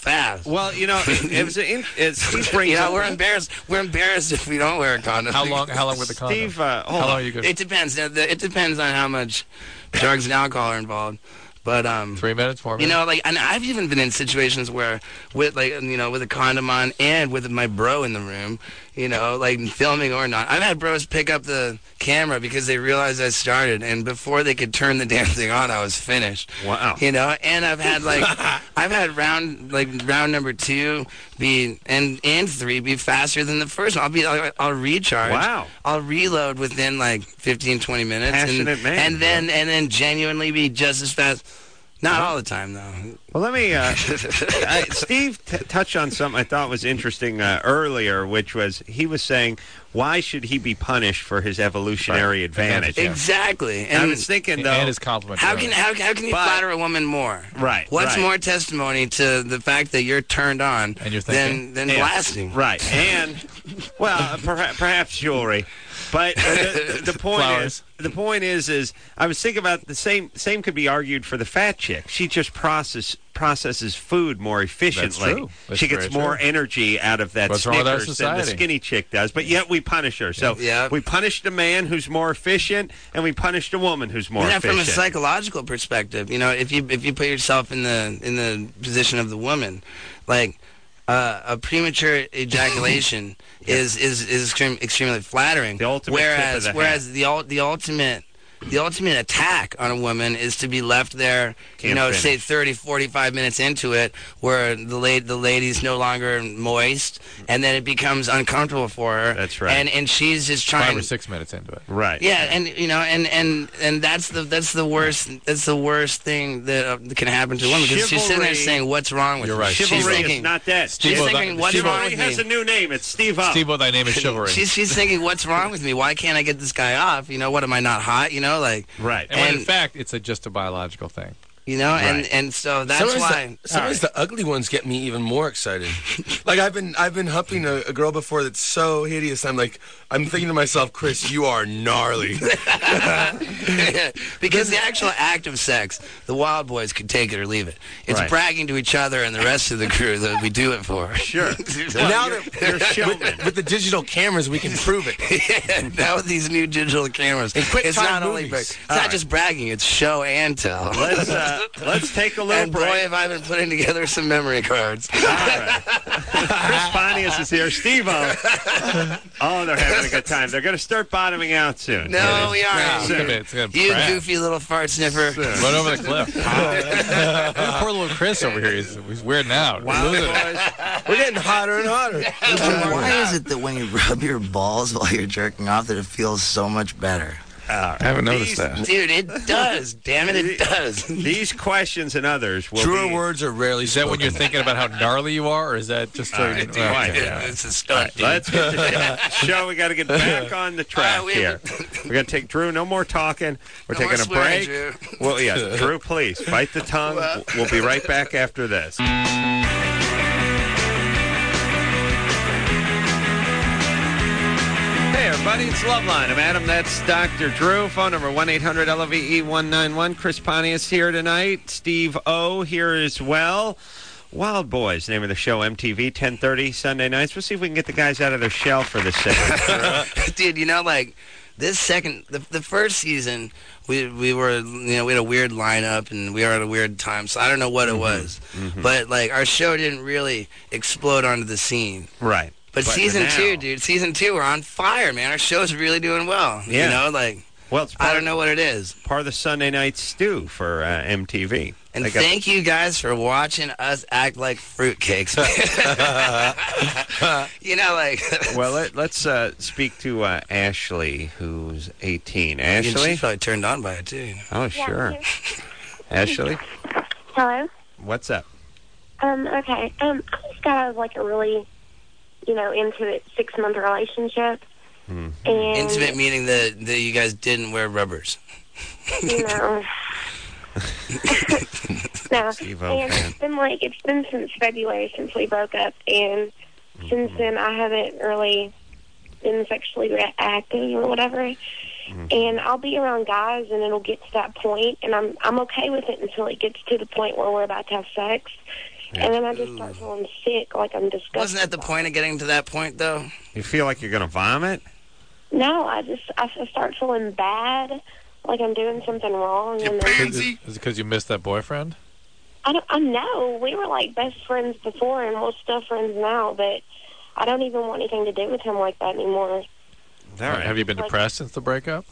fast. Well, you know, it, it was an in, it, Steve brings you know, up- we're embarrassed. We're embarrassed if we don't wear a condom. How long? How long with the condom? Steve, uh, hold how long on. are you good? It depends. The- the- It depends on how much drugs and alcohol are involved. But um, Three minutes, four you minutes. know, like, and I've even been in situations where, with like, you know, with a condom on and with my bro in the room, you know, like filming or not. I've had bros pick up the camera because they realized I started, and before they could turn the damn thing on, I was finished. Wow. You know, and I've had like, I've had round like round number two be and and three be faster than the first one. I'll be like, I'll recharge. Wow. I'll reload within like fifteen, twenty minutes. Passionate and, man, And then and then genuinely be just as fast. Not all the time, though. Well, let me. Uh, I, Steve t- touched on something I thought was interesting uh, earlier, which was he was saying, why should he be punished for his evolutionary Right. advantage? Exactly. And I was thinking, though. And his compliment. How can how, how can you But- flatter a woman more? Right. What's right. more testimony to the fact that you're turned on And you're than thinking? than Yeah. blasting? Right. And, well, uh, perha- perhaps jewelry. But uh, the, the point Flowers. is, the point is, is I was thinking about the same. Same could be argued for the fat chick. She just process processes food more efficiently. true. That's she gets very more true. energy out of that What's wrong with our Snickers than the society? skinny chick does. But yet we punish her. So Yeah. we punished a man who's more efficient, and we punished a woman who's more Yeah, efficient. from a psychological perspective, you know, if you if you put yourself in the in the position of the woman, like uh, a premature ejaculation is is is extreme, extremely flattering. The ultimate tip of whereas the whereas the ul- the ultimate the ultimate attack on a woman is to be left there, you Can't know, finish. say thirty, forty-five minutes into it, where the la- the lady's no longer moist, and then it becomes uncomfortable for her. That's right. And and she's just trying. Five or six minutes into it. Right. Yeah, and you know, and and and that's the that's the worst that's the worst thing that uh, can happen to a woman, because she's sitting there Chivalry- saying, "What's wrong with You're me?" right. She's Chivalry thinking, is not dead. She's Steve-O, thinking, that- "What's Steve-O wrong Chivalry with has me?" a new name. It's Steve O. Steve, thy name is chivalry. She's she's thinking, "What's wrong with me? Why can't I get this guy off? You know, what am I not hot? You know, like Right. and, when in and- fact, it's a, just a biological thing. you know, and Right. and so that's sometimes why." the, sometimes the ugly ones get me even more excited. Like I've been I've been humping a, a girl before that's so hideous. I'm like I'm thinking to myself, Chris, you are gnarly. Because the actual act of sex, the Wild Boys could take it or leave it. It's Right. bragging to each other and the rest of the crew that we do it for. Sure. Well, now you're- that you're showman. with, with the digital cameras, we can prove it. Yeah, now with these new digital cameras, And quick it's time not only movies. bra- it's All not right. just bragging; it's show and tell. Let's uh, let's take a little and boy, break. have I been putting together some memory cards. All right. Chris Pontius is here. Steve-O. Oh, they're having a good time. They're going to start bottoming out soon. No, we It's aren't. gonna be- it's gonna You crash. goofy little fart sniffer. Run over the cliff. Poor little Chris over here. He's, he's weirding out. Wow, Losing it. boys. We're getting hotter and hotter. Why is it that when you rub your balls while you're jerking off that it feels so much better? Uh, I haven't noticed these, that. Dude, it does. Damn it, it does. These questions and others will Truer be... words are rarely Is that when you're spoken. thinking about how gnarly you are, or is that just All so right, you quiet okay. down. It's a stunt, dude. Let's get the show. show. We got to get back on the track All right, we- here. We're going to take Drew. No more talking. We're No taking more a swearing, break. Drew. Well, yeah, Drew, please bite the tongue. Well. We'll be right back after this. Hey, everybody, it's Loveline. I'm Adam. That's Doctor Drew. Phone number one eight hundred L O V E one nine one. Chris Pontius here tonight. Steve O here as well. Wild Boys, name of the show, M T V, ten thirty Sunday nights. We'll see if we can get the guys out of their shell for this segment. Dude, you know, like this second, the, the first season, we we were, you know, we had a weird lineup and we were at a weird time, so I don't know what it was, but like our show didn't really explode onto the scene. Right. But, But season now- two, dude, season two, we're on fire, man. Our show's really doing well. Yeah. You know, like Well, it's I part, don't know what it is. part of the Sunday night stew for uh, M T V. And They got- thank you guys for watching us act like fruitcakes. You know, like Well, let, let's uh, speak to uh, Ashley, who's eighteen. And Ashley? she's probably turned on by it too. You know? Oh, sure. Ashley, Hello. what's up? Um, okay. Um, I just got out of like a really, you know, into it six month relationship. Hmm. And Intimate meaning that, that you guys didn't wear rubbers. you know. No. Steve-O And fan. it's been like it's been since February since we broke up, and since then I haven't really been sexually re- active or whatever. And I'll be around guys, and it'll get to that point, and I'm I'm okay with it until it gets to the point where we're about to have sex. And then I just start feeling sick, like I'm disgusted. Wasn't that the point of getting to that point, though? You feel like you're going to vomit? No, I just I start feeling bad, like I'm doing something wrong. You're and then, pansy? Is it because you missed that boyfriend? I don't. I know we were like best friends before, and we're still friends now. But I don't even want anything to do with him like that anymore. All right. Have you been Like- depressed since the breakup?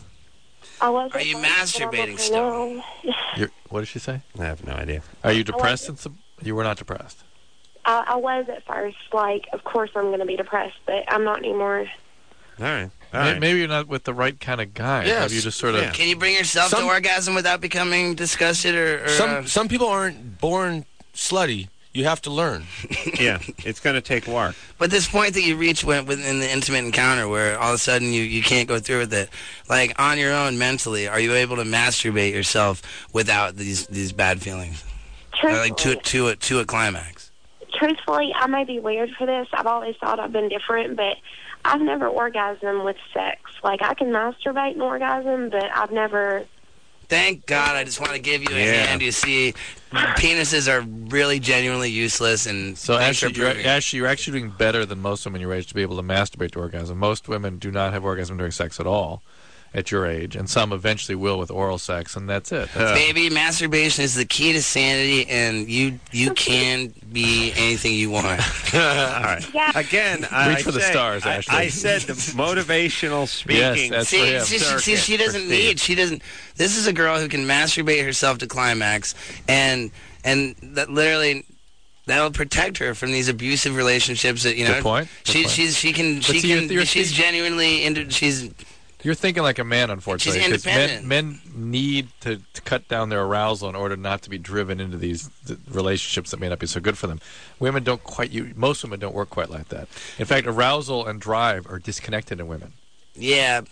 I was. Are you masturbating still? You're, what did she say? I have no idea. Are you depressed since the, you were not depressed? I, I was at first. Like, of course I'm going to be depressed, but I'm not anymore. All right. All May- right. Maybe you're not with the right kind of guy. Yes. Have you just sort of... Yeah. Can you bring yourself Some- to orgasm without becoming disgusted or... or Some uh, some people aren't born slutty. You have to learn. Yeah, it's going to take work. But this point that you reach when, within the intimate encounter where all of a sudden you, you can't go through with it, like on your own mentally, are you able to masturbate yourself without these these bad feelings? Or like to, to, a, to a climax? Truthfully, I may be weird for this. I've always thought I've been different, but I've never orgasmed with sex. Like, I can masturbate and orgasm, but I've never... Thank God, I just want to give you a Yeah. hand. You see, penises are really genuinely useless. And So thanks for actually you're, proving it. actually, you're actually doing better than most women your age to be able to masturbate to orgasm. Most women do not have orgasm during sex at all at your age, and some eventually will with oral sex, and that's it. That's Baby, masturbation is the key to sanity, and you you can be anything you want. All right. Yeah. Again, I Reach for the say- stars, I, Ashley. I said the motivational speaking. that's See, for him. see, she, see, she circuit doesn't for need. Steve. She doesn't. This is a girl who can masturbate herself to climax, and and that literally that'll protect her from these abusive relationships. That you know, Good point. Good she point. she's she can But she see, you're- can you're she's speaking- genuinely into she's. You're thinking like a man, unfortunately. She's 'cause men, independent. men need to, to cut down their arousal in order not to be driven into these th- relationships that may not be so good for them. Women don't quite. You, most women don't work quite like that. In fact, arousal and drive are disconnected in women. Yeah.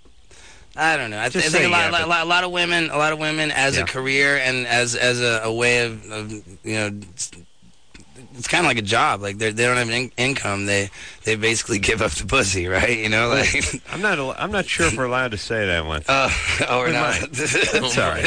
I don't know. I, th- I Just think say a lot, yeah, a, lot, but- a lot, a lot of women, a lot of women, as Yeah. a career and as as a, a way of, of, you know, it's, it's kind of like a job. Like they they don't have an in- income. They they basically give up the pussy, right? You know, like. I'm not. al- I'm not sure if we're allowed to say that one. Uh, oh, we're We not. might. That's all right.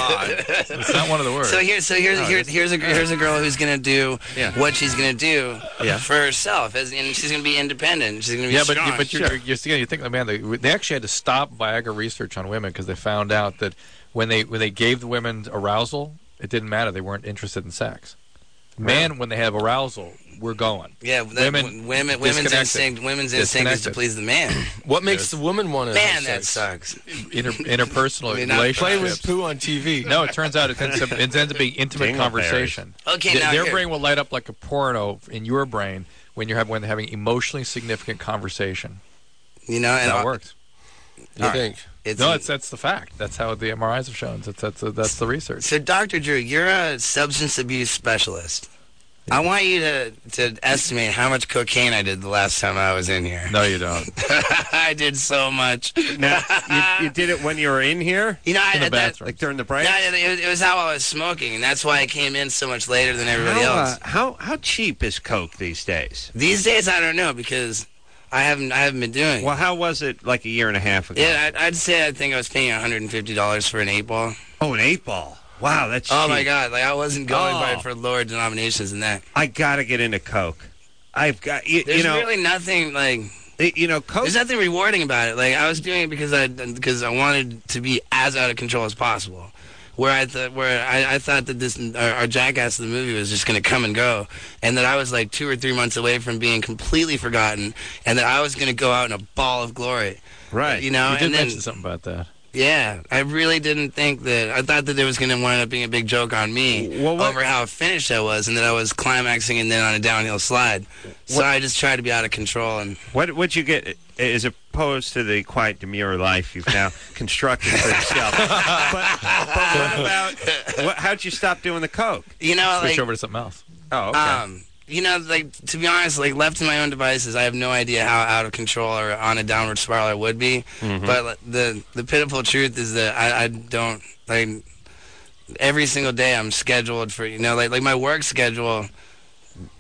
It's not one of the words. So here, so here's Oh, here, this- here's a here's a girl who's gonna do Yeah. what she's gonna do Yeah. for herself, as and she's gonna be independent. She's gonna be yeah, but strong. you, but you're, you're, you're, again, you think, man, they, they actually had to stop Viagra research on women because they found out that when they when they gave the women arousal, it didn't matter. They weren't interested in sex. Men, when they have arousal, we're going. yeah, that, women women, women's disconnected. instinct, women's instinct is to Disconnected. please the man. What makes the woman want to Man, that sucks. Inter, interpersonal I mean, not- relationships. play with poo on T V? No, it turns out it ends up, it ends up being intimate Dingleberries. conversation. Okay, Th- now their here- brain will light up like a porno in your brain when you're having when they're having emotionally significant conversation. You know, and That all- works. You think? It's, No, it's that's the fact. That's how the M R Is have shown. That's that's that's the research. So, Doctor Drew, you're a substance abuse specialist. I want you to, to estimate how much cocaine I did the last time I was in here. No, you don't. I did so much. Now, you, you did it when you were in here, You know, I, In the that, bathroom. like during the break. no, it, it was how I was smoking, and that's why I came in so much later than everybody how, else. uh, how how cheap is coke these days? These days, I don't know because I haven't I haven't been doing. it. Well, how was it like a year and a half ago? Yeah, I'd, I'd say I think I was paying one hundred fifty dollars for an eight ball. Oh, an eight ball. Wow, that's Oh cheap. my God! Like I wasn't going Oh. by for lower denominations than that. I gotta get into coke. I've got you, There's you know really nothing like. it- you know coke. There's nothing rewarding about it. Like I was doing it because I because I wanted to be as out of control as possible. Where I thought where I, I thought that this our, our jackass of the movie was just going to come and go, and that I was like two or three months away from being completely forgotten, and that I was going to go out in a ball of glory. Right. You know, You did and then mention something about that. yeah, I really didn't think that. I thought that there was going to wind up being a big joke on me Well, what- over how finished I was, and that I was climaxing and then on a downhill slide. So What- I just tried to be out of control and. What would you get as opposed to the quiet, demure life you've now constructed for yourself? but, but what about what, how'd you stop doing the coke? You know, Switch like, over to something else. Oh, okay. um, you know, like to be honest, like left to my own devices, I have no idea how out of control or on a downward spiral I would be. Mhm. But like, the the pitiful truth is that I, I don't like every single day I'm scheduled for you know like like my work schedule just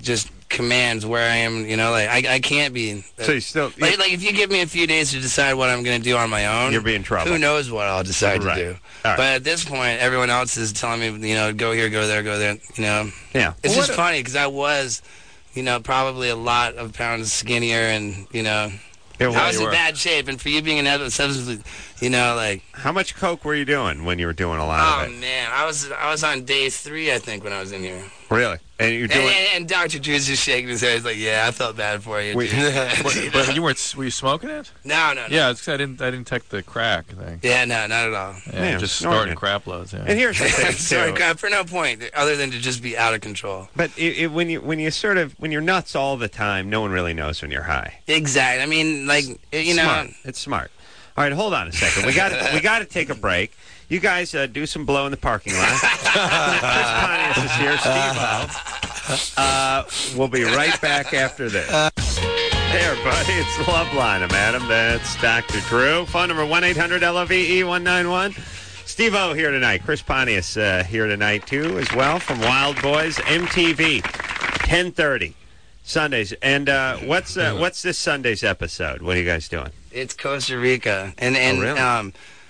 commands where I am. You know, like I, I can't be. So you still like, like if you give me a few days to decide what I'm going to do on my own, you're being in trouble. Who knows what I'll decide right. to do? Right. But at this point, everyone else is telling me, you know, go here, go there, go there. You know, yeah. It's well, just funny because I was, you know, probably a lot of pounds skinnier, and you know. Yeah, well, I was in were. bad shape, and for you being an substance, you know, like how much coke were you doing when you were doing a lot oh, of it? Oh man, I was I was on day three, I think, when I was in here. Really? And you're doing? And, and, and Doctor Drew's just shaking his head. He's like, "Yeah, I felt bad for you." Wait, but, but you weren't? Were you smoking it? No, no. no. Yeah, it's, I didn't. I didn't take the crack thing. Yeah, no, not at all. Yeah, Man, just snorting starting it. crap loads. Yeah. And here's the thing Sorry, too. God, for no point other than to just be out of control. But it, it, when you when you sort of when you're nuts all the time, no one really knows when you're high. Exactly. I mean, like you know, smart. It's smart. All right, hold on a second. We got we got to take a break. You guys uh, do some blow in the parking lot. Chris Pontius is here. Steve-O. Uh, we'll be right back after this. Hey, everybody. It's Love Line. I'm Adam. That's Doctor Drew. Phone number one eight hundred L O V E one nine one. Steve-O here tonight. Chris Pontius uh, here tonight, too, as well, from Wild Boys. M T V, ten thirty, Sundays. And uh, what's uh, what's this Sunday's episode? What are you guys doing? It's Costa Rica, and and oh, really? um,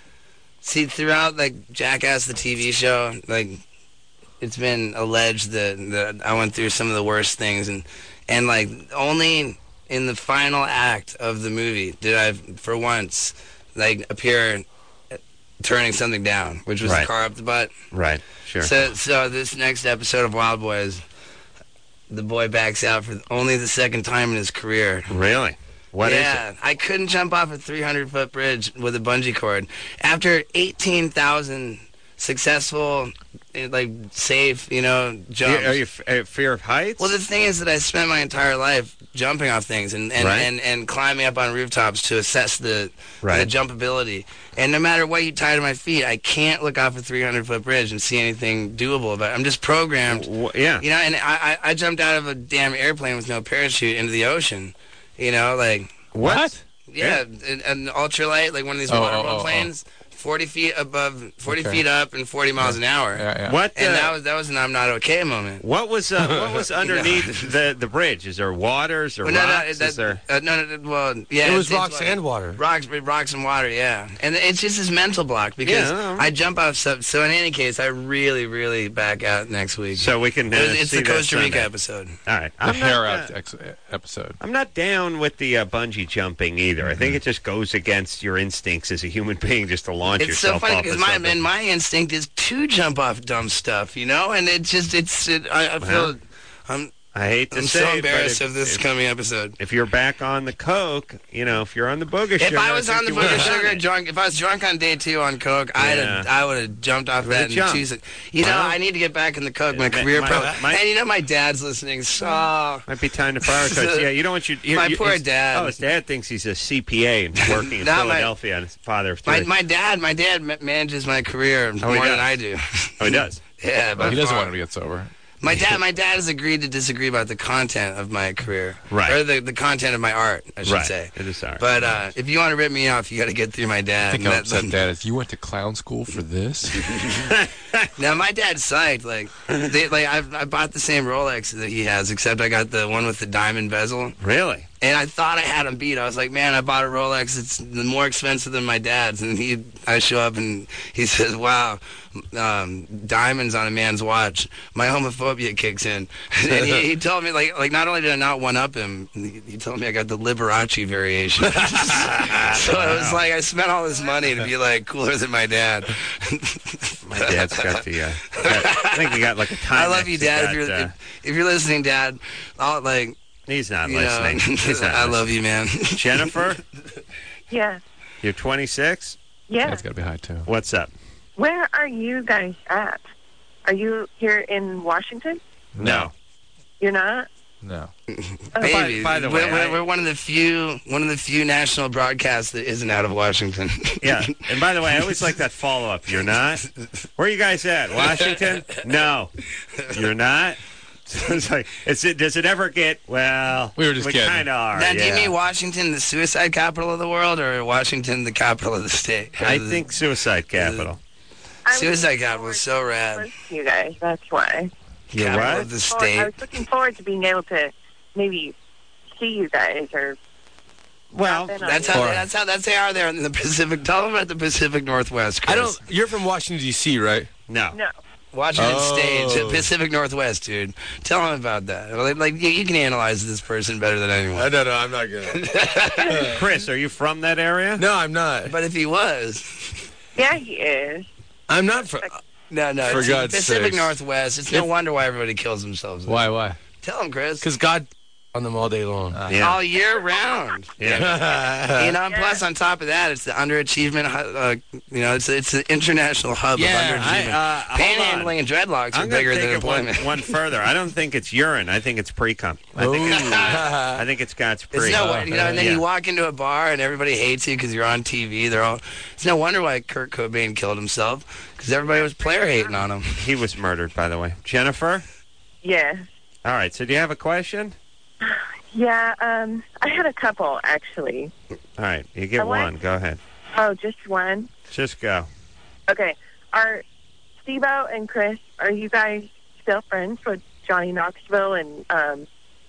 see throughout like Jackass the T V show, like it's been alleged that that I went through some of the worst things, and and like only in the final act of the movie did I, for once, like appear turning something down, which was right. the car up the butt. Right. Sure. So so this next episode of Wild Boys, the boy backs out for only the second time in his career. Really? What yeah, is it? I couldn't jump off a three hundred foot bridge with a bungee cord. After eighteen thousand successful, like, safe, you know, jumps. Yeah, are you f- uh, fear of heights? Well, the thing is that I spent my entire life jumping off things and, and, Right. and, and climbing up on rooftops to assess the, Right. the jumpability. And no matter what you tie to my feet, I can't look off a three hundred foot bridge and see anything doable about it. I'm just programmed. W- yeah. You know, and I, I, I jumped out of a damn airplane with no parachute into the ocean. You know, like... What? Yeah, an, an ultralight, like one of these Oh, water oh, ball oh, planes, forty feet above, forty Okay. feet up, and forty miles an hour. Yeah, yeah. What? And uh, that was that was an I'm not okay moment. What was uh, what was underneath the the bridge? Is there waters or Well, no, no, rocks? that- Is there? Uh, no, no, no, well, yeah, It was it's- rocks it's and water. Rocks, rocks and water, yeah. And it's just this mental block because Yeah, I know. I jump off stuff. So in any case, I really, really back out next week. So we can. Uh, It's, it's see the that Costa Rica Sunday. episode. All right. The I'm hair not, out uh, ex- episode. I'm not down with the uh, bungee jumping either. I think it just goes against your instincts as a human being just to launch It's so yourself funny off because of my something. and my instinct is to jump off dumb stuff, you know, and it just it's it, I, I feel Well, I'm I hate to I'm say so it, but embarrassed if, of this if, coming episode. if you're back on the coke, you know, if you're on the booger sugar, If I was think on the you would've booger done sugar it. drunk, if I was drunk on day two on coke, I'd have, Yeah. I would have jumped off You would've that and jumped. choose it. You know, Well, I need to get back in the coke. My my- career, my- pro- my- and you know, my dad's listening. So Might be time to prioritize. Yeah, you don't want you. you My you, poor his- dad. Oh, his dad thinks he's a C P A and working in No, my- Philadelphia, and his father of my three. my dad, my dad ma- manages my career Oh, he more does? than I do. Oh, he does. Yeah, Well, by he doesn't far. want to get sober. My dad, my dad has agreed to disagree about the content of my career, Right. Or the, the content of my art, I should Right. say. It is art. But uh, if you want to rip me off, you got to get through my I dad. think and how that- upset dad is. You went to clown school for this? Now my dad's psyched. Like, they, like I, I bought the same Rolex that he has, except I got the one with the diamond bezel. Really? And I thought I had him beat. I was like, man, I bought a Rolex. It's more expensive than my dad's. And he, I show up and he says, wow, um, diamonds on a man's watch. My homophobia kicks in. And he, he told me, like, like not only did I not one up him, he, he told me I got the Liberace variation. So it was like I spent all this money to be like cooler than my dad. My dad's got the. Uh, got, I think he got like a time. I love you, Dad. If you're uh, if, if you're listening, Dad, I'll like. he's not you listening. know, He's not I listening. love you, man. Jennifer, Yeah. you're twenty-six. Yeah. That's got to be high, too. What's up? Where are you guys at? Are you here in Washington? No. You're not? No. Baby, by the we're, way, we're, I- we're one of the few one of the few national broadcasts that isn't out of Washington. Yeah. And by the way, I always like that follow-up. You're not. Where are you guys at? Washington? No. You're not. So it's like, is it, does it ever get? Well, We were just we kidding. kind of are. Now, do you yeah. mean Washington, the suicide capital of the world, or Washington, the capital of the state? I think suicide capital. I was suicide looking capital is so forward to rad. listen to You guys, that's why. You're Capital what? of the Forward- I state. was looking forward to being able to maybe see you guys or. Well, that's how that's how that's how they are there in the Pacific. Tell them about the Pacific Northwest, Chris. I don't. You're from Washington D C, right? No. No. Washington Oh. State, Pacific Northwest, dude. Tell them about that. Like, like you, you can analyze this person better than anyone. I don't know. I'm not gonna. Chris, are you from that area? No, I'm not. But if he was, Yeah, he is. I'm not from. no, no. For it's God's Pacific sakes. Northwest. It's no If- wonder why everybody kills themselves. Why? Why? Tell him, Chris. Because God on them all day long. Yeah. All year round. Yeah. You know, and plus on top of that, it's the underachievement. hu- Uh, you know, it's it's the international hub Yeah, of I, underachievement. uh, hold on. Panhandling and dreadlocks are I'm gonna bigger take than it one, employment. one further. I don't think it's urine. I think it's pre-cum. I think it's, I think it's God's pre. It's no way, you know, and then Yeah. you walk into a bar and everybody hates you because you're on T V. They're all. It's no wonder why Kurt Cobain killed himself because everybody was player hating on him. He was murdered, by the way. Jennifer? Yeah. All right, so do you have a question? Yeah, um, I had a couple, actually. All right, you get I want- one. Go ahead. Oh, just one? Just go. Okay. Are Steve-O and Chris, are you guys still friends with Johnny Knoxville and, um,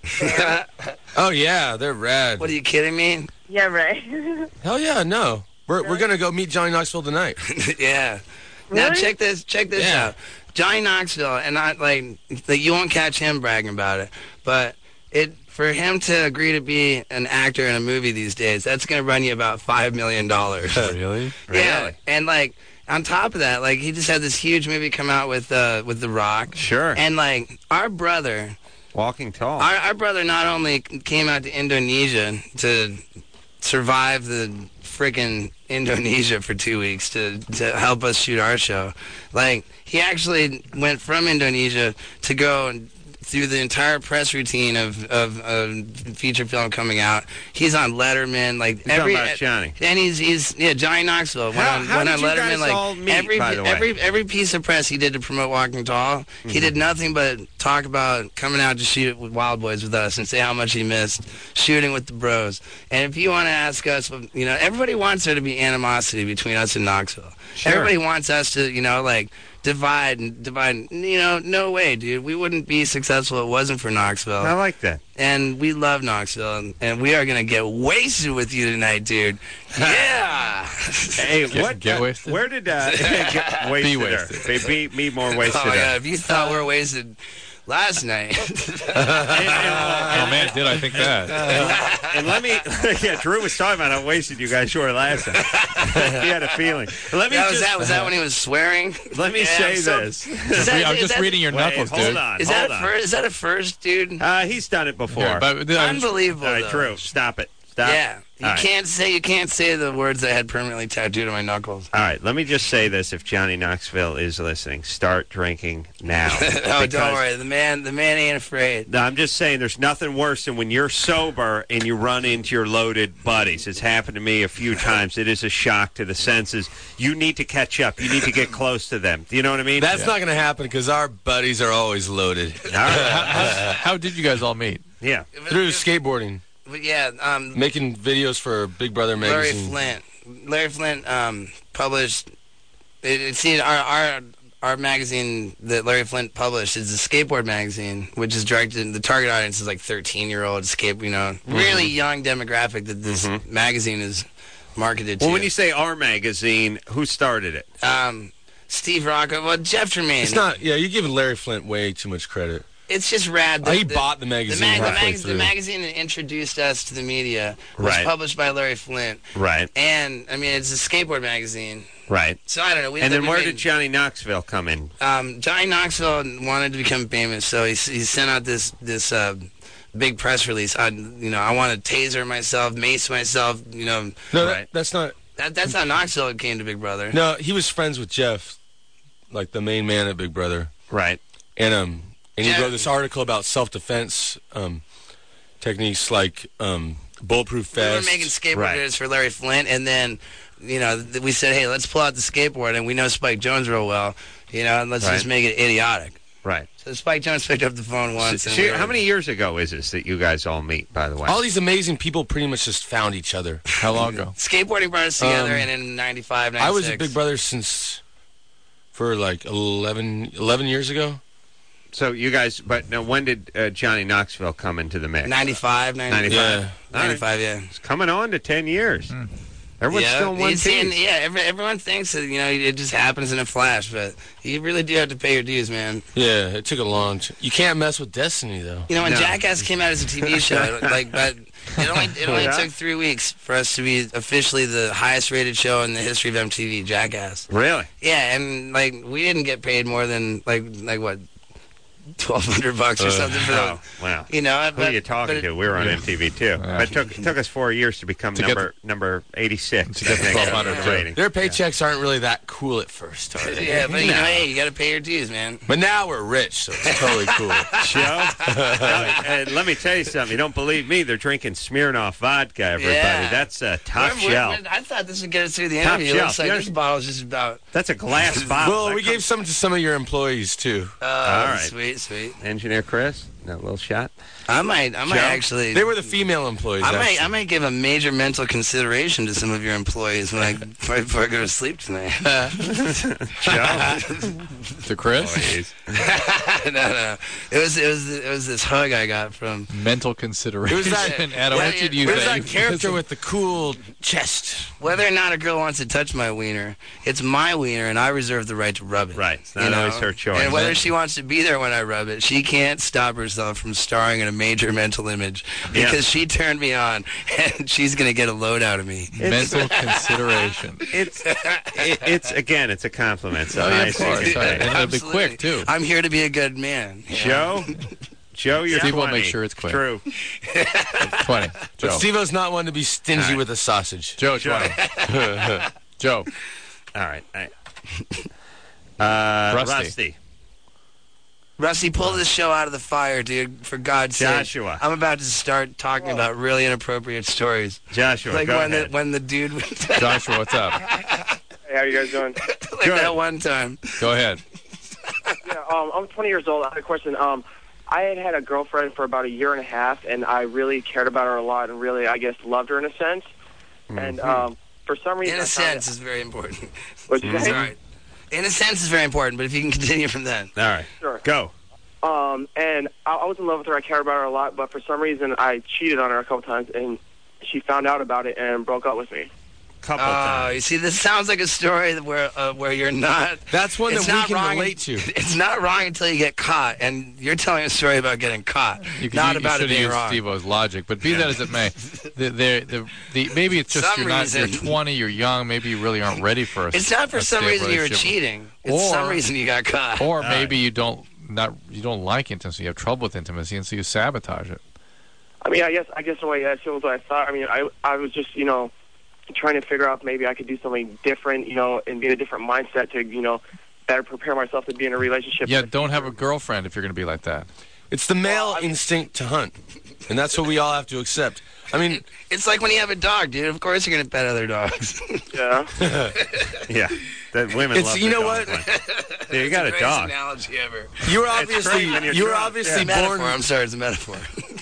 Oh yeah, they're rad. What are you kidding me? yeah, right. Hell yeah, no. We're we're gonna go meet Johnny Knoxville tonight. Yeah. Now Really? check this. Check this Yeah. out. Johnny Knoxville, and not like, like you won't catch him bragging about it, but it for him to agree to be an actor in a movie these days, that's going to run you about five million dollars. Really? Yeah, Really? and like on top of that, like he just had this huge movie come out with uh with The Rock. Sure. And like our brother, Walking tall. our our brother not only came out to Indonesia to survive the freaking Indonesia for two weeks to to help us shoot our show, like he actually went from Indonesia to go and through the entire press routine of of a feature film coming out. He's on Letterman, like You're every talking about Johnny. and he's he's yeah Johnny Knoxville went How- on, how went did on you Letterman guys like all meet, every by the way? every every piece of press he did to promote Walking Tall. Mm-hmm. He did nothing but talk about coming out to shoot with Wild Boys with us and say how much he missed shooting with the bros. And if you want to ask us, you know, everybody wants there to be animosity between us and Knoxville. Sure. Everybody wants us to, you know, like divide and divide. You know, no way, dude. We wouldn't be successful if it wasn't for Knoxville. I like that. And we love Knoxville, and, and we are gonna get wasted with you tonight, dude. Yeah. Hey, Get- what? get uh, wasted? Where did uh, get wasted? Be or- wasted. Be, be, be more wasted. Oh or- yeah. If you thought we were wasted last night, Oh man, did I think that? And let me, yeah, Drew was talking about how wasted you guys were last time. He had a feeling. Let me that was just, that was that when he was swearing. let me Yeah, say I'm so- this. Is that- I'm is just that- reading your Wait, knuckles, hold dude. on. Is hold that a on. first? Is that a first, dude? Uh, he's done it before. Yeah, but, uh, Unbelievable. All right, though. Drew, stop it. Stop. Yeah. You All right. can't say you can't say the words I had permanently tattooed on my knuckles. All right, let me just say this: if Johnny Knoxville is listening, start drinking now. Oh, Because- don't worry. The man, the man ain't afraid. No, I'm just saying, there's nothing worse than when you're sober and you run into your loaded buddies. It's happened to me a few times. It is a shock to the senses. You need to catch up. You need to get close to them. Do you know what I mean? That's not gonna happen because our buddies are always loaded. All right. How did you guys all meet? Yeah. Through skateboarding, But yeah, um, making videos for Big Brother Larry magazine. Flint. Larry Flint um, published. It, it, see, our our our magazine that Larry Flint published is a skateboard magazine, which is directed. The target audience is like thirteen year old skate. You know, really young demographic that this magazine is marketed to. Well, when you say our magazine, who started it? um, Steve Rocco, well, Jeff Tremaine. It's not. Yeah, you're giving Larry Flint way too much credit. It's just rad. Oh, he bought the magazine The, mag- the, halfway mag- the through. magazine that introduced us to the media was Right. published by Larry Flint. Right. And, I mean, it's a skateboard magazine. Right. So, I don't know. We, And then we where made- did Johnny Knoxville come in? Um, Johnny Knoxville wanted to become famous, so he, he sent out this this uh, big press release. I, you know, I want to taser myself, mace myself. You know, No, Right. that, that's not. that, that's how Knoxville came to Big Brother. No, he was friends with Jeff, like the main man at Big Brother, Right. and um, and he Jeff- wrote this article about self-defense um, techniques like um, bulletproof We were vest. making skateboard Right. videos for Larry Flint, and then, you know, th- we said, hey, let's pull out the skateboard, and we know Spike Jones real well, you know, and let's Right. just make it idiotic. Right. So Spike Jones picked up the phone once. So, and so we were- how many years ago is this that you guys all meet, by the way? All these amazing people pretty much just found each other. How long ago? Skateboarding brought us together, Um, and in ninety-five, I was ninety-six. at Big Brother since for like eleven, eleven years ago. So you guys, but now when did uh, Johnny Knoxville come into the mix? ninety-five, ninety-five. ninety-five. Yeah. ninety-five, yeah. It's coming on to ten years. Mm. Everyone's yeah, still in one you see, and, piece. yeah, every, everyone thinks that, you know, it just happens in a flash, but you really do have to pay your dues, man. Yeah, it took a long time. You can't mess with Destiny, though. You know, when No. Jackass came out as a T V show, like, but it only it only Yeah. took three weeks for us to be officially the highest rated show in the history of M T V, Jackass. Really? Yeah, and like we didn't get paid more than like like what, twelve hundred bucks or Uh, something for Oh, the, wow. you know. Who but, are you talking but it- to? We were on Yeah. M T V too. Yeah. But it took it took us four years to become To get number number eighty-six. To get I the think, twelve on hundred, the too. rating. Their paychecks aren't really that cool at first, are they? Yeah, but you know, No. hey, you got to pay your dues, man. But now we're rich, so it's totally cool. Joe, and let me tell you something. You don't believe me? They're drinking Smirnoff vodka. Everybody, Yeah. that's a top We're- we're- shelf. I thought this would get us through the Top interview. It looks shelf. like You this know- bottle's just about. That's a glass bottle. Well, That we comes- gave some to some of your employees, too. Oh, All right. sweet, sweet. Engineer Chris, that little shot. I might, I might Joe? actually. They were the female employees, I might, actually. I might give a major mental consideration to some of your employees when I before, before I go to sleep tonight. Joe, To Chris? please. no, no, it was, it was, it was this hug I got from. Mental consideration. It was that- Adam, well, what you'd it- use There's that. that character with the cool chest. Whether or not a girl wants to touch my wiener, it's my wiener, and I reserve the right to rub it. Right, it's not you know? always her choice. And whether she wants to be there when I rub it, she can't stop herself from starring in a major mental image because Yeah. she turned me on, and she's gonna get a load out of me. Mental consideration. It's it, it's again, it's a compliment. So Oh, yeah, of nice course. you can And say. it'll be quick, too. I'm here to be a good man. you know? Joe, Joe, you're Steve will twenty. make sure it's quick. True. twenty. Joe. But Steve-O's not one to be stingy All right. with a sausage. Joe, Joe. twenty. Joe. All right. I, uh, Rusty. Rusty. Rusty, pull this show out of the fire, dude. For God's sake. Joshua. I'm about to start talking about really inappropriate stories. Joshua, Like go when ahead. the when the dude like Joshua, what's up? Hey, how you guys doing? Good. that one time. Go ahead. Yeah, um, I'm twenty years old. I had a question. Um, I had had a girlfriend for about a year and a half, and I really cared about her a lot, and really, I guess, loved her in a sense. And um, for some reason, In a I found sense is very important. What'd you say? Sorry. In a sense is very important, but if you can continue from then. All right. Sure. Go. Um, and I, I was in love with her. I cared about her a lot, but for some reason, I cheated on her a couple times, and she found out about it and broke up with me. Couple Oh, times. you see, this sounds like a story where uh, where you're not. That's one It's that we not can wrong. relate to. It's not wrong until you get caught, and you're telling a story about getting caught, You, not you, about you it should have being used wrong. Steve-O's logic, but be that as it may, the, the, the, the, maybe it's just Some you're not. reason- You're twenty. You're young. Maybe you really aren't ready for a. It's not for a some stable reason you were relationship. cheating. It's some Or- reason you got caught. Or maybe you don't not you don't like intimacy. You have trouble with intimacy, and so you sabotage it. I mean, I guess I guess the way that was what I thought. I mean, I I was just you know trying to figure out maybe I could do something different, you know, and be in a different mindset to you know better prepare myself to be in a relationship. Yeah, don't have a girlfriend if you're going to be like that. It's the male instinct to hunt, and that's what we all have to accept. I mean, It's like when you have a dog, dude. Of course you're gonna pet other dogs. Yeah. Yeah. That women It's- love you their know dogs, what? man. Yeah, you got a Greatest dog. analogy ever. you were It's obviously great when you're you were drunk. obviously Yeah. born. Metaphor. I'm sorry, it's a metaphor.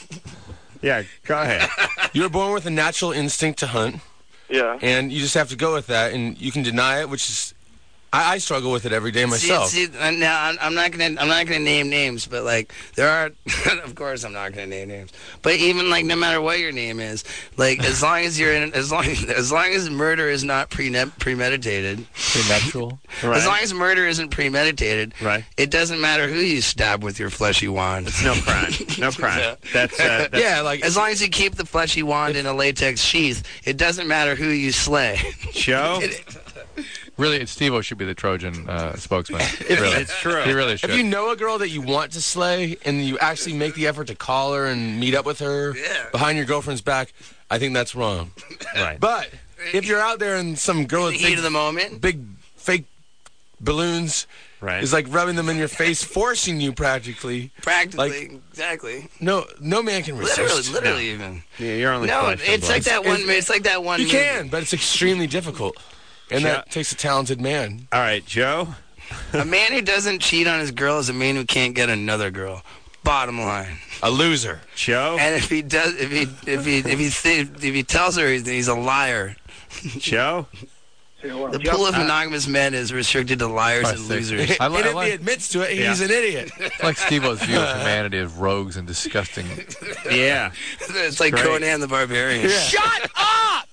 Yeah, go ahead. You were born with a natural instinct to hunt, Yeah. and you just have to go with that. And you can deny it, which is, I, I struggle with it every day myself. See, see, uh, now I'm, I'm not gonna, I'm not gonna name names, but like there are, of course I'm not gonna name names. But even like no matter what your name is, like as long as you're in, as long as long as murder is not pre premeditated, Prenuptial. Right. as long as murder isn't premeditated, Right. it doesn't matter who you stab with your fleshy wand. It's no crime. No crime. Yeah. That's, uh, that's yeah, like As long as you keep the fleshy wand in a latex sheath, it doesn't matter who you slay. Joe. Really, Steve-O should be the Trojan uh, spokesman. It's, really. it's true. He really should. if you know a girl that you want to slay and you actually make the effort to call her and meet up with her Yeah. behind your girlfriend's back, I think that's wrong. Right. But if you're out there and some girl In with the heat big, of the moment. big fake balloons Right. is like rubbing them in your face, forcing you practically, Practically, like, exactly. no no man can resist. Literally, literally even. Yeah, you're only No, flesh and it's like blood. that one. It's- It's like that one. You movie. can, but it's extremely difficult. And Yeah. that takes a talented man. All right, Joe. A man who doesn't cheat on his girl is a man who can't get another girl. Bottom line. A loser. Joe. And if he does, if he if he if he th- if he tells her he's, he's a liar. Joe. The pool of monogamous men is restricted to liars and losers. I, li- I and if like, he admits to it, Yeah. he's an idiot. I like Steve-O's view of humanity as rogues and disgusting. Yeah. It's like Great. Conan the Barbarian. Shut up!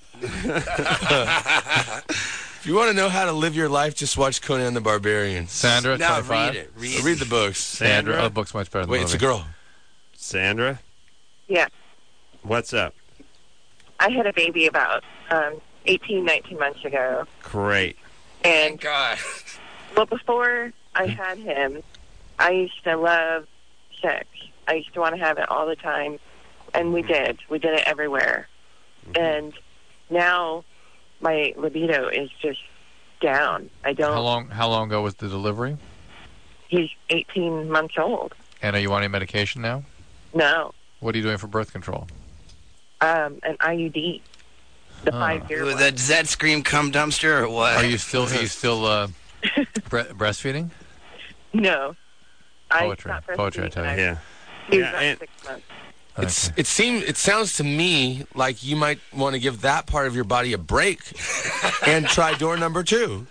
If you want to know how to live your life, just watch Conan the Barbarian. Sandra, No, twenty-five. read it. Read, Read the books. Sandra, Sandra? oh, the book's much better than Wait, the it's a movie. girl. Sandra, Yeah. what's up? I had a baby about um, eighteen, nineteen months ago. Great. And, God. well, before I had him, I used to love sex. I used to want to have it all the time. And we did. We did it everywhere. And now my libido is just down. I don't. How long? How long ago was the delivery? He's eighteen months old. And are you on any medication now? No. What are you doing for birth control? Um, an I U D. The Huh. five-year Ooh, one. that, does that scream cum dumpster or what? Are you still? Are you still uh, bre- breastfeeding? No. Poetry. I stopped Poetry, I breastfeeding tell you. when Yeah. He was Yeah, about and- six months. It's, Okay. it seems it sounds to me like you might want to give that part of your body a break and try door number two.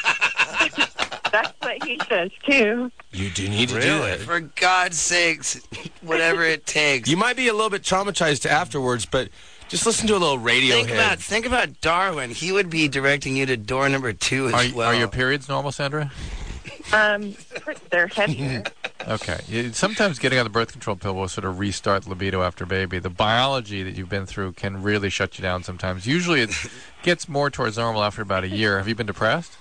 That's what he says, too. You do need to do Really? it. For God's sakes, whatever it takes. You might be a little bit traumatized afterwards, but just listen to a little radio Think about think about Darwin. He would be directing you to door number two as Are, you- well. are your periods normal, Sandra? Um, they're heavier. Okay. You, sometimes getting on the birth control pill will sort of restart libido after baby. The biology that you've been through can really shut you down sometimes. Usually it gets more towards normal after about a year. Have you been depressed?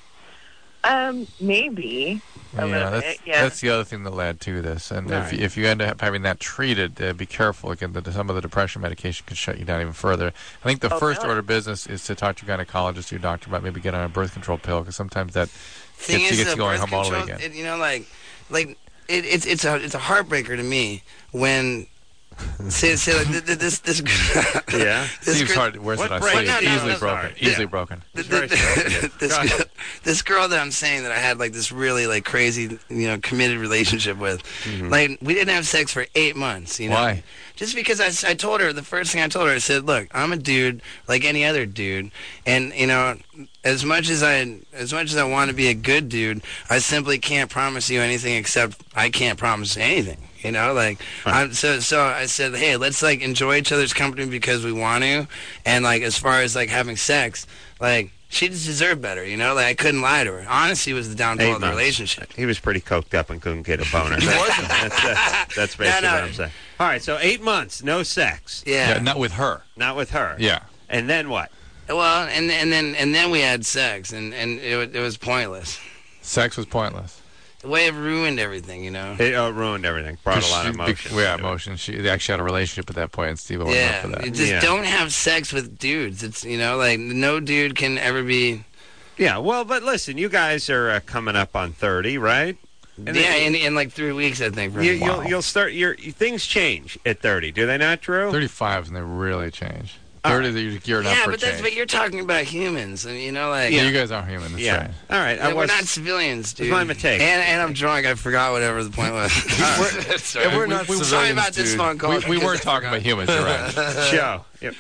Um, maybe. A yeah, little that's, bit, yeah. that's the other thing that led to this. And All if, right. you, if you end up having that treated, uh, be careful. Again, the, some of the depression medication can shut you down even further. I think the Oh, first really? order of business is to talk to your gynecologist or your doctor about maybe getting on a birth control pill, because sometimes that Thing gets, is, gets the you going birth home all over control, again. it, you know, like, like it, it's it's a it's a heartbreaker to me when say say like th- th- this this Yeah. this Steve's girl- hard. Where's What it on break? sleeve? No, no, Easily no, broken. sorry. Easily Yeah. broken. th- Very th- sensitive. this Go ahead. girl, this girl that I'm saying that I had like this really like crazy you know committed relationship with, like we didn't have sex for eight months. You know Why? Just because I, s- I told her the first thing I told her I said, look, I'm a dude like any other dude, and you know. As much as I, as much as I want to be a good dude, I simply can't promise you anything except I can't promise anything. You know, like I'm, so. So I said, hey, let's like enjoy each other's company because we want to, and like as far as like having sex, like she just deserved better. You know, like I couldn't lie to her. Honesty was the downfall Eight of the months. relationship. He was pretty coked up and couldn't get a boner. that's, that's, that's, that's basically No, no. what I'm saying. All right, so eight months, no sex. Yeah. Yeah, not with her. Not with her. Yeah. And then what? Well, and and then and then we had sex, and and it, wa- it was pointless. Sex was pointless. The way it ruined everything. You know. It uh, ruined everything. Brought a lot of She- emotion. Yeah, into it. emotion. She they actually had a relationship at that point, and Steve wasn't up Yeah, for that. you just Yeah. don't have sex with dudes. It's you know like no dude can ever be. Yeah, well, but listen, you guys are uh, coming up on thirty, right? And yeah, then- in, in like three weeks, I think. You, Wow. you'll, you'll start. Your things change at thirty, do they not, Drew? thirty-five, and they really change. All thirty, right. you're gearing up yeah, for but change. that's but you're talking about humans, and you know like Yeah, you guys aren't human. That's Yeah. right. All right. I yeah, we're was, not civilians, dude. my mistake. And and I'm drunk. I forgot whatever the point was. Sorry. Yeah, we're not we, Sorry civilians, about this dude. phone call. We, we because weren't I talking about forgot. humans. You're right. Joe. Yep.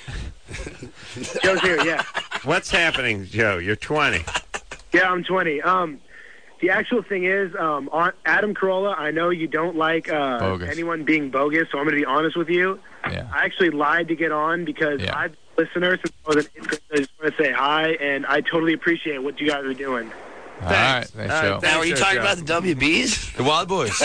Joe's here, yeah. What's happening, Joe? You're twenty. Yeah, I'm twenty. Um, the actual thing is, um, on Adam Carolla, I know you don't like uh, Bogus. anyone being bogus, so I'm going to be honest with you. Yeah. I actually lied to get on because Yeah. I've been a listener since I was an eighth grade. I just want to say hi, and I totally appreciate what you guys are doing. All right. Thanks, All right, Joe. thanks. Now, are you Thanks, talking Joe. about the W Bs? The Wild Boys.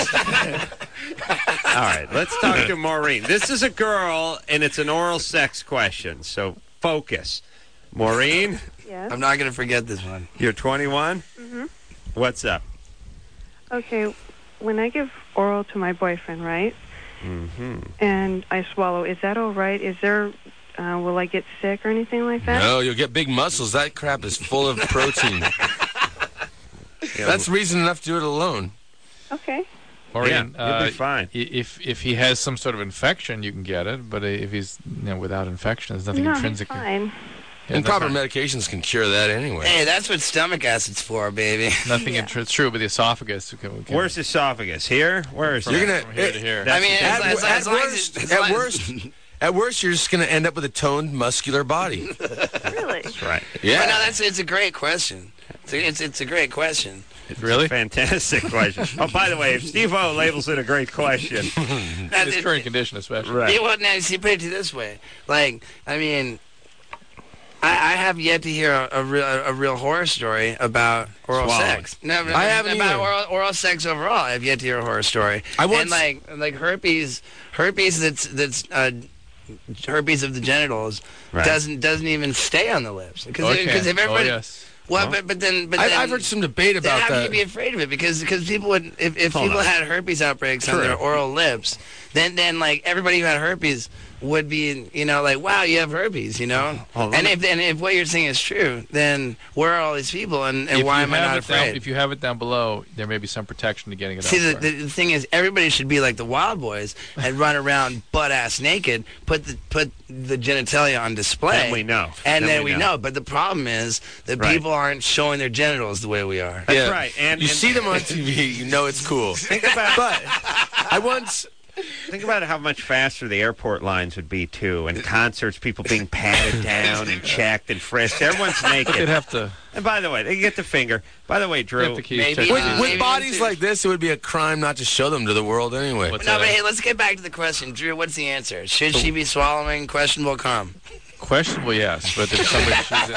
All right, let's talk to Maureen. This is a girl, and it's an oral sex question, so focus. Maureen, Yes. I'm not gonna forget this one. you're twenty-one. hmm What's up? Okay, when I give oral to my boyfriend, right, Mm-hmm. and I swallow, is that all right? Is there, uh, will I get sick or anything like that? No, you'll get big muscles. That crap is full of protein. That's reason enough to do it alone. Okay. Maureen, Yeah, you'll be uh, fine. i- If if he has some sort of infection, you can get it. But if he's you know without infection, there's nothing no, intrinsic. he's fine. Yeah, And that's proper fine. medications can cure that anyway. Hey, that's what stomach acid's for, baby. Nothing Yeah. intrinsic. It's true, but the esophagus. Can, can, Where's the esophagus? Here? Where is from, it? You're gonna- from here to here. I mean, That's- as, At, as, at as long as worst, it- as at long as- worst, At worst, you're just going to end up with a toned, muscular body. Really? That's right. Yeah. But no, that's it's a great question. It's a, it's, it's a great question. Really? Fantastic question. Oh, by the way, if Steve-O labels it a great question. In his current condition, especially. Right. Yeah, well, now, see, put it this way. Like, I mean, I, I have yet to hear a, a, real, a real horror story about oral Swallowing. sex. No, I haven't about either. oral, oral sex overall. I've yet to hear a horror story. I once- and like like herpes, herpes that's that's uh, herpes of the genitals Right. doesn't doesn't even stay on the lips because Okay. if everybody. Oh, yes. Well, Oh. but but then but I, then, I've heard some debate then about how can that. you be afraid of it? Because because people would if, if Hold people on. had herpes outbreaks on True. their oral lips, then then like everybody who had herpes would be you know like wow you have herpes you know Hold on. and if and if what you're saying is true then where are all these people and, and If why you am I have not it down- afraid? if you have it down below, there may be some protection to getting it See, the, elsewhere. the, the thing is, everybody should be like the Wild Boys and run around butt ass naked, put the put the genitalia on display. Then we know. And Then then, we we know. know. But the problem is that Right. people aren't showing their genitals the way we are. That's Yeah. right. And you and see them on T V, you know it's cool. Think about But I once... think about how much faster the airport lines would be too, and concerts, people being patted down and checked and frisked. Everyone's But they'd naked. have to. And by the way, they get the finger. By the way, They Drew. have to keep maybe- checking With, Uh, these. with maybe bodies it's- like this, it would be a crime not to show them to the world anyway. What's No, that? but hey, let's get back to the question. Drew, what's the answer? Should she be swallowing questionable cum? Questionable, yes, but if somebody she's in,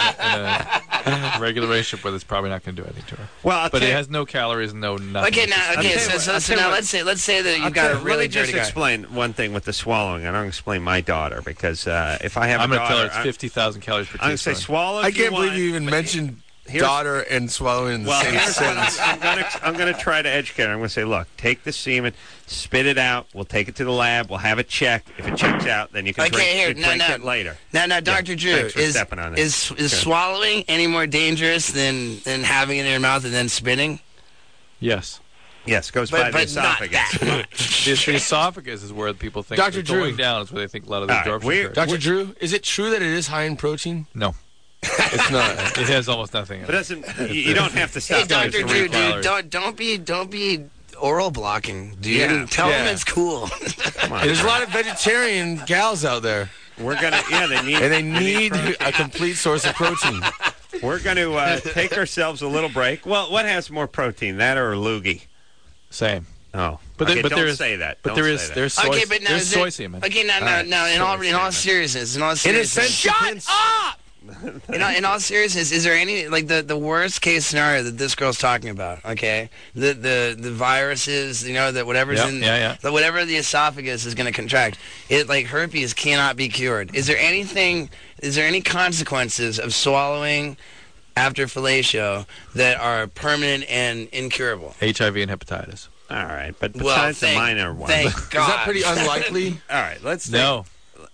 in a regular relationship with, it's probably not going to do anything to her. Well, I'll But tell it you- has no calories and no nothing. Okay, now, I'll okay, tell you so, what- so, I'll so tell you now what- let's say let's say that you've I'll got tell a you- really Let me just dirty guy. explain one thing with the swallowing. I don't explain my daughter because uh, if I have I'm a going to tell her daughter, it's fifty thousand calories per I'm going to say teaspoon. swallow. If I can't you believe want. you even mentioned Here's- daughter and swallowing in the Well, same here's what I'm, sentence. I'm going to I'm going to try to educate her. I'm going to say, look, take the semen, spit it out. We'll take it to the lab. We'll have it checked. If it checks out, then you can Okay, drink, here, you no, drink no. it later. Now, now, Doctor Drew, thanks for is stepping on that. is is Sure. swallowing any more dangerous than than having it in your mouth and then spitting? Yes. Yes, goes But- by the but not esophagus. The, the esophagus is where people think Doctor it's going Drew. down. Is where they think a lot of the All right, absorption we- occurs. Doctor Drew, is it true that it is high in protein? No. It's not. It has almost nothing in It it. doesn't. You, you don't have to stop. Hey, Doctor doing Drew, it. dude, don't don't be don't be oral blocking, dude. Yeah, Tell yeah. them it's cool. Come on. There's a lot of vegetarian gals out there, We're gonna. Yeah, they need. and they need protein. a complete source of protein. We're going to uh, take ourselves a little break. Well, what has more protein, that or a loogie? Same. Oh, But, okay, there, but don't there is, say that. But Don't there say is that. there's soy, okay, but now there's is soy it- semen. Okay, now, All now, right, now, in soy all in all semen. seriousness, in all In a seriousness, sense, depends- up. In all, in all seriousness, is there any like the, the worst case scenario that this girl's talking about? Okay, the the the viruses, you know, that whatever's Yeah, in yeah, yeah. the whatever the esophagus is going to contract, it like herpes cannot be cured. Is there anything? Is there any consequences of swallowing after fellatio that are permanent and incurable? H I V and hepatitis. All right, but Well, besides the thank- minor one. thank Is God. that pretty unlikely? All right, let's take, No.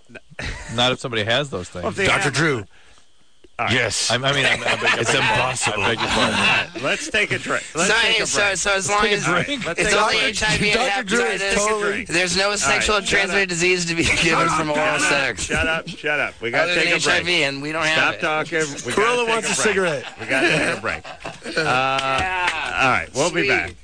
Not if somebody has those things. Well, if they Doctor have- Drew. All right. Yes. I, I mean, I, I beg, It's I beg, impossible. I beg your pardon. All right, let's take a drink. Let's so, take a break. so, so as long take a as drink. Let's it's take a only break. H I V and Doctor Drew is hepatitis, totally- there's no sexual shut transmitted up. disease to be given from oral Shut up, sex. Shut up, shut up. We got Other to than take a H I V, break. and we don't Stop have it. talking. We Corolla gotta take wants a break. cigarette. We got to take a break. Uh, Yeah. all right, we'll be Sweet. back.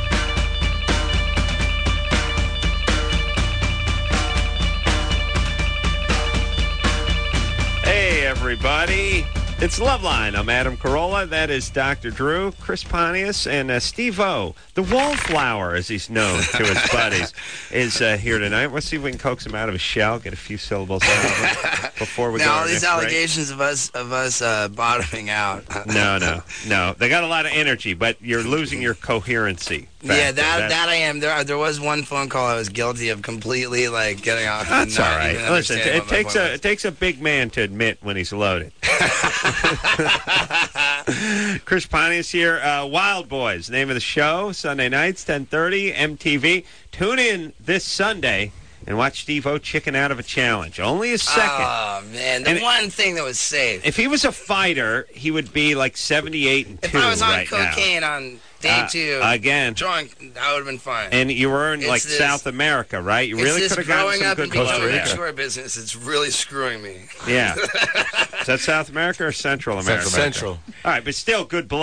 Hey, everybody. It's Loveline. I'm Adam Carolla. That is Doctor Drew, Chris Pontius, and uh, Steve-O, the wallflower, as he's known to his buddies, is uh, here tonight. Let's see if we can coax him out of his shell, get a few syllables out of him before we go. Now, to all our these next break. allegations of us of us uh, bottoming out. No, no, no. They got a lot of energy, but you're losing your coherency. Yeah, factor. that that I am. There there was one phone call I was guilty of completely like getting off. and That's not all right. even Listen, understanding it what my takes point a it takes a big man to admit when he's loaded. Chris Pontius here. Uh, Wild Boys, name of the show. Sunday nights, ten thirty, M T V. Tune in this Sunday and watch Steve-O chicken out of a challenge. Only a second. Oh man, the And it- one thing that was safe. If he was a fighter, he would be like seventy-eight and If two I was on right now. cocaine on day Uh, two, again. drunk, that would have been fine. And you were in It's like this- South America, right? You It's really this could have gotten growing some up good and becoming blow a there. mature business. It's really screwing me. Yeah. Is that South America or Central America? Central. All right, but still good blow.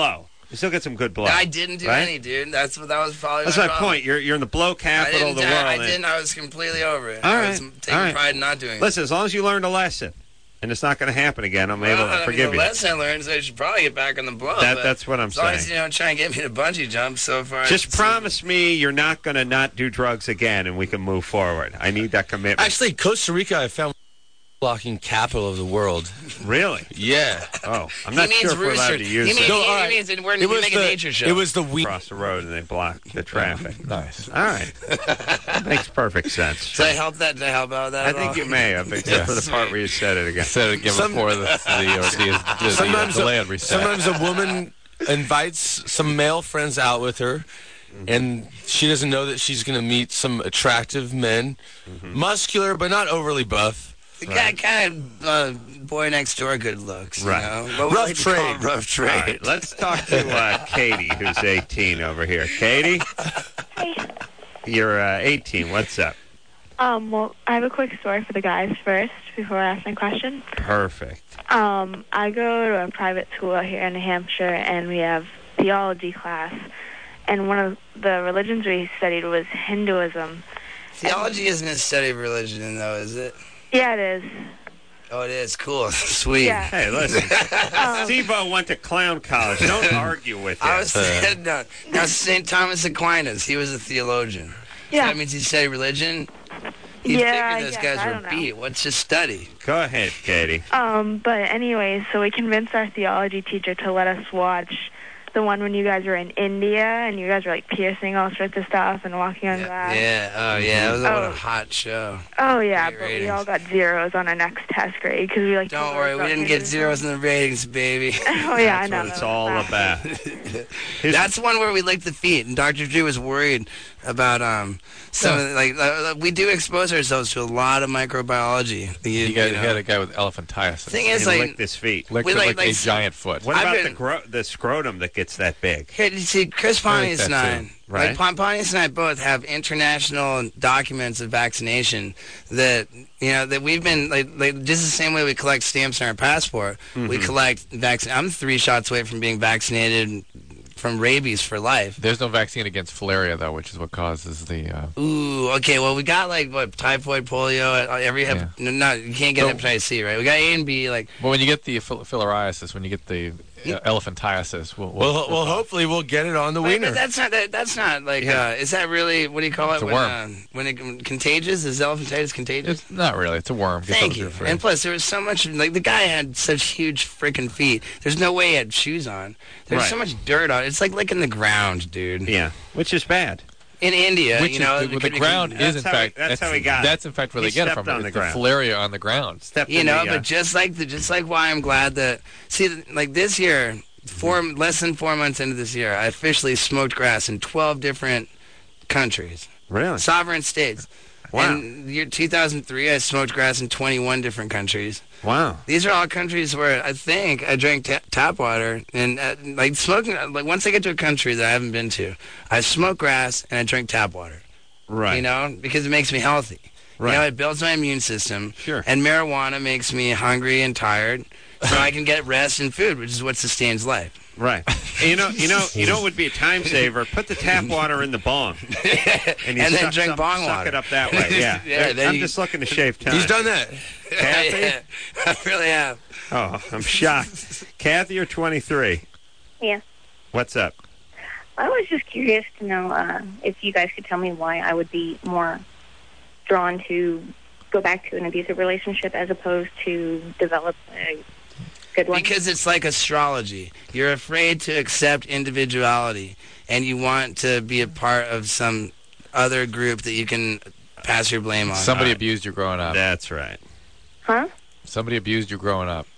You still get some good blow. I didn't do right? any, dude. That's what that was probably. That's my, my problem. point. You're you're in the blow I capital of didn't. the I, world. I and- didn't. I was completely over it. All I right. was taking All right. pride in not doing it. Listen, as long as you learned a lesson, and it's not going to happen again, I'm able Well, to I forgive mean, the you. lesson I learned is I should probably get back on the blow. That- but that's what I'm as long as saying. you don't try and get me to bungee jump so far. Just it's- promise me you're not going to not do drugs again, and we can move forward. I need that commitment. Actually, Costa Rica, I found blocking capital of the world. Really? Yeah. Oh, I'm He not means sure if we're allowed to rooster. use He it. means- No, he all right. means that we're It was making the- a nature show. It was the we. Across the road, and they block the traffic. Nice. All right. That makes perfect sense. Did I help that? Did I help out with that? I at think all? you may have, except for the part where you said it again. Said it again Some- before the, the, the, the, Sometimes, the a, delay reset. sometimes a woman invites some male friends out with her, and she doesn't know that she's going to meet some attractive men, muscular but not overly buff. The guy kind of uh, boy next door good looks. You Right. know? What we Rough like to call trade. Rough All trade. right, let's talk to uh, Katie, who's eighteen over here. Katie? Hey. You're uh, eighteen. What's up? Um, well, I have a quick story for the guys first before I ask my question. Perfect. Um, I go to a private school out here in New Hampshire, and we have theology class. And one of the religions we studied was Hinduism. Theology isn't a study of religion, though, is it? Yeah, it is. Oh, it is. Cool. Sweet. Yeah. Hey, listen. Steve-O went to clown college. Don't argue with him. I was saying, no. Now, Saint Thomas Aquinas, he was a theologian. Yeah. So that means he studied religion? You'd Yeah, figure those I guys guess. I were don't know. beat. What's his study? Go ahead, Katie. Um, but anyway, so we convinced our theology teacher to let us watch the one when you guys were in India, and you guys were, like, piercing all sorts of stuff and walking on glass. Yeah, oh, yeah. That was what a Oh. hot show. Oh, yeah, Great but we ratings. all got zeros on our next test grade because we, like... Don't told worry, our we didn't get zeros in the ratings, baby. Oh, yeah, I know. That's what it's all about. That's one where we licked the feet, and Doctor Drew was worried about um some of the, like uh, we do expose ourselves to a lot of microbiology. You, You, got, you know. you had a guy with elephantiasis. Thing is, He like- licked his feet. Licked we it like- like, like a s- giant foot. What I've about been- the gro- the scrotum that gets that big? Here, you see, Chris I think Pontius and that I, too, right? like Pontius and I both have international documents of vaccination that you know that we've been like, like just the same way we collect stamps on our passport. We Mhm. collect vaccine. I'm three shots away from being vaccinated from rabies for life. There's no vaccine against filaria, though, which is what causes the... Uh, Ooh, okay. Well, we got like what typhoid, polio, uh, every hep- no, no, you can't get So- hepatitis C, right? We got A and B, like but when you get the fil- filariasis, when you get the uh, elephantiasis, we'll, Well, we'll, well, hopefully we'll get it on the Wait, wiener. but that's not that, that's not like Yeah. uh, is that really what do you call It's it a when worm. Uh, when it contagious is elephantitis contagious? It's not really. It's a worm. Gets Thank over you. your food. And plus, there was so much like the guy had such huge freaking feet. There's no way he had shoes on. There's Right. so much dirt on. It's like licking the ground, dude. Yeah, which is bad. In India, Which you know, is, it the, could the be- ground That's is in how he- fact that's how he got it. That's in fact where He they get it stepped from. on It's the the ground. filaria on the ground. Stepped You in know, the, uh, but just like the, just like why I'm glad that see, like this year, four less than four months into this year, I officially smoked grass in twelve different countries, really sovereign states. Wow. In the year two thousand three, I smoked grass in twenty-one different countries. wow. These are all countries where I think I drank ta- tap water and uh, like smoking. Like once I get to a country that I haven't been to, I smoke grass and I drink tap water. Right. You know, because it makes me healthy. Right. You know, it builds my immune system. Sure. And marijuana makes me hungry and tired, so I can get rest and food, which is what sustains life. Right. And you know, you know, you know, what would be a time saver? Put the tap water in the bong, and, you And then suck drink some- bong suck water. it up that way. Yeah. Yeah, then I'm you- just looking to shave time. He's done that. Kathy? Yeah, I really have. Oh, I'm shocked. Kathy, you're twenty-three. Yeah. What's up? I was just curious to know uh, if you guys could tell me why I would be more drawn to go back to an abusive relationship as opposed to develop a good one. Because it's like astrology. You're afraid to accept individuality, and you want to be a part of some other group that you can pass your blame on. Somebody abused you growing up. That's right. Huh? Somebody abused you growing up.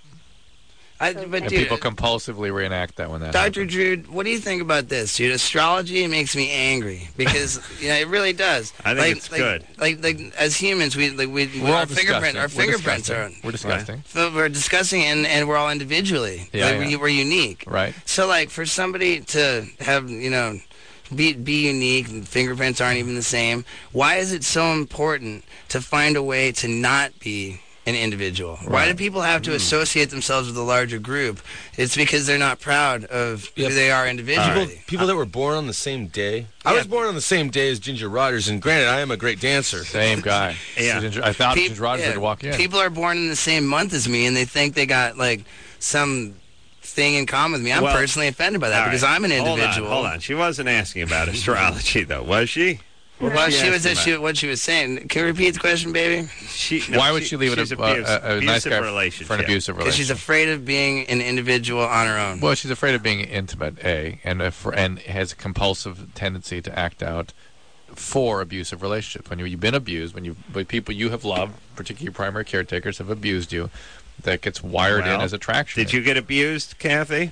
I, but And dude, people compulsively reenact that when that Doctor happens. Drew, what do you think about this, dude? Astrology makes me angry because you know it really does. I think like, it's like, good. Like, like as humans, we like we We're all our fingerprint, disgusting. our We're fingerprints disgusting. are We're disgusting. So we're discussing, and, and we're all individually. Yeah, like, yeah. We, we're unique. Right. So, like, for somebody to have, you know, be be unique, and fingerprints aren't even the same. Why is it so important to find a way to not be an individual? Why do people have to associate themselves with a larger group? It's because they're not proud of who they are individually. People, people that were born on the same day. I was born on the same day as Ginger Rogers, and granted, I am a great dancer. Same guy. Yeah. Ginger, I thought Peop- Ginger Rogers yeah, had to walk in. People are born in the same month as me, and they think they got like some thing in common with me. I'm Well, personally offended by that all because right. I'm an Hold on, individual. Hold on, she wasn't asking about astrology, though, was she? What Well, was she was asking she, what she was saying. Can you repeat the question, baby? She, Why would she leave it she's a, abuse- a, a, a nice abusive guy relationship. for an abusive Because she's relationship? afraid of being an individual on her own. Well, she's afraid of being intimate, A, and if, and has a compulsive tendency to act out for abusive relationships. When you, you've been abused, when you when people you have loved, particularly your primary caretakers, have abused you, that gets wired Well, in as attraction. Did you get abused, Kathy?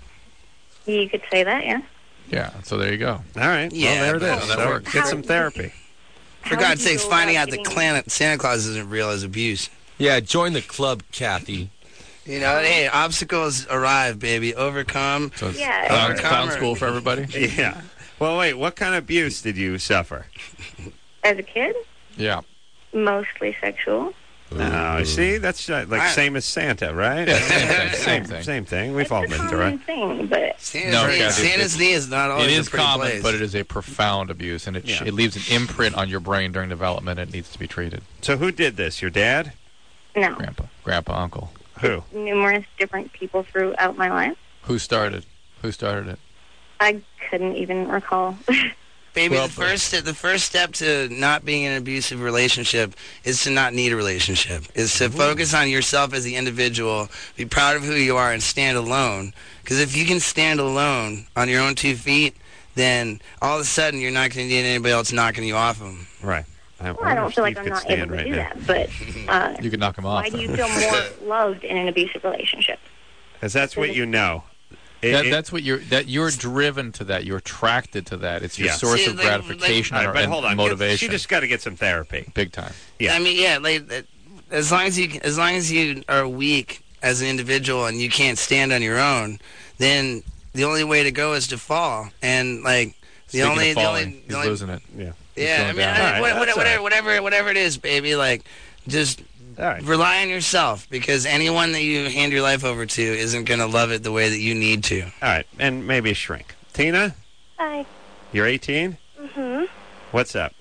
You could say that, yeah. Yeah, so there you go. All right. Yeah, well, there it but- is. that So works. get some therapy. For How God's would you sakes, go finding about out that getting- Clan- Santa Claus isn't real is abuse. Yeah, join the club, Kathy. You know, hey, obstacles arrive, baby. Overcome. So it's Yeah. clown, Overcome clown or- school for everybody? Yeah. Well, wait. What kind of abuse did you suffer? As a kid, Yeah. mostly sexual. Oh, see, that's uh, like I- same as Santa, right? Yeah, same thing, same thing. Same thing. We've all It's a been through common it. thing, but Santa's, No, knee, Kathy, Santa's knee is not always It is a pretty common, place. but it is a profound abuse, and it, sh- Yeah. it leaves an imprint on your brain during development. It needs to be treated. So who did this? Your dad? no. Grandpa, grandpa, uncle. Who? Numerous different people throughout my life. Who started? Who started it? I couldn't even recall. Baby, Well, the first step, the first step to not being in an abusive relationship is to not need a relationship. Is to focus on yourself as the individual, be proud of who you are, and stand alone. Because if you can stand alone on your own two feet, then all of a sudden you're not going to need anybody else knocking you off them. Right. I, Well, I don't feel like I'm could not stand able to right do now. that, but uh, You could knock him off. why do you though. feel more loved in an abusive relationship? Because that's what you know. It- That, it- that's what you're. That you're driven to that. You're attracted to that. It's your Yeah. source See, of like- gratification All right, or, but and hold on. motivation. She just got to get some therapy. Big time. Yeah. I mean, yeah, like uh, as long as you as long as you are weak as an individual and you can't stand on your own, then the only way to go is to fall. And like the Speaking only of the falling, only he's the only, losing it. Yeah. yeah, I going mean, down. I, All right, what- that's whatever, all right. whatever whatever it is, baby, like just All right. rely on yourself because anyone that you hand your life over to isn't going to love it the way that you need to. All right. And maybe a shrink. Tina, Hi. you're eighteen? Mm-hmm. What's up?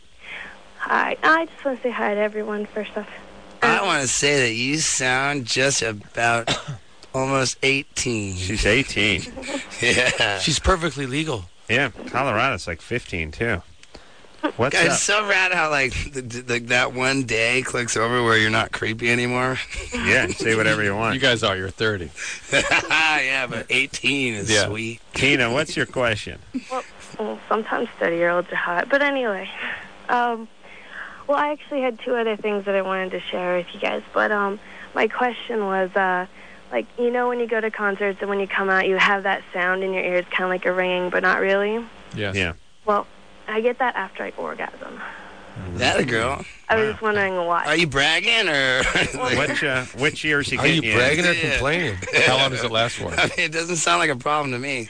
Hi. I just want to say hi to everyone first off. I want to say that you sound just about almost eighteen. She's eighteen. Yeah. She's perfectly legal. Yeah. Colorado's like fifteen, too. What's Guys, up? it's so rad how like the, the, that one day clicks over where you're not creepy anymore. Yeah. Say whatever you want. You guys are. You're thirty. Yeah, but eighteen is Yeah. sweet. Tina, what's your question? Well, well sometimes thirty-year-olds are hot. But anyway, um, well, I actually had two other things that I wanted to share with you guys. But um, my question was, uh, like, you know when you go to concerts and when you come out, you have that sound in your ears, kind of like a ringing, but not really? Yes. Yeah. Well, I get that after I orgasm. That a girl. I was just wondering why. Are you bragging or? Which, uh, which year's he Are you getting in? bragging or Yeah. complaining? How long does it last for? I mean, it doesn't sound like a problem to me.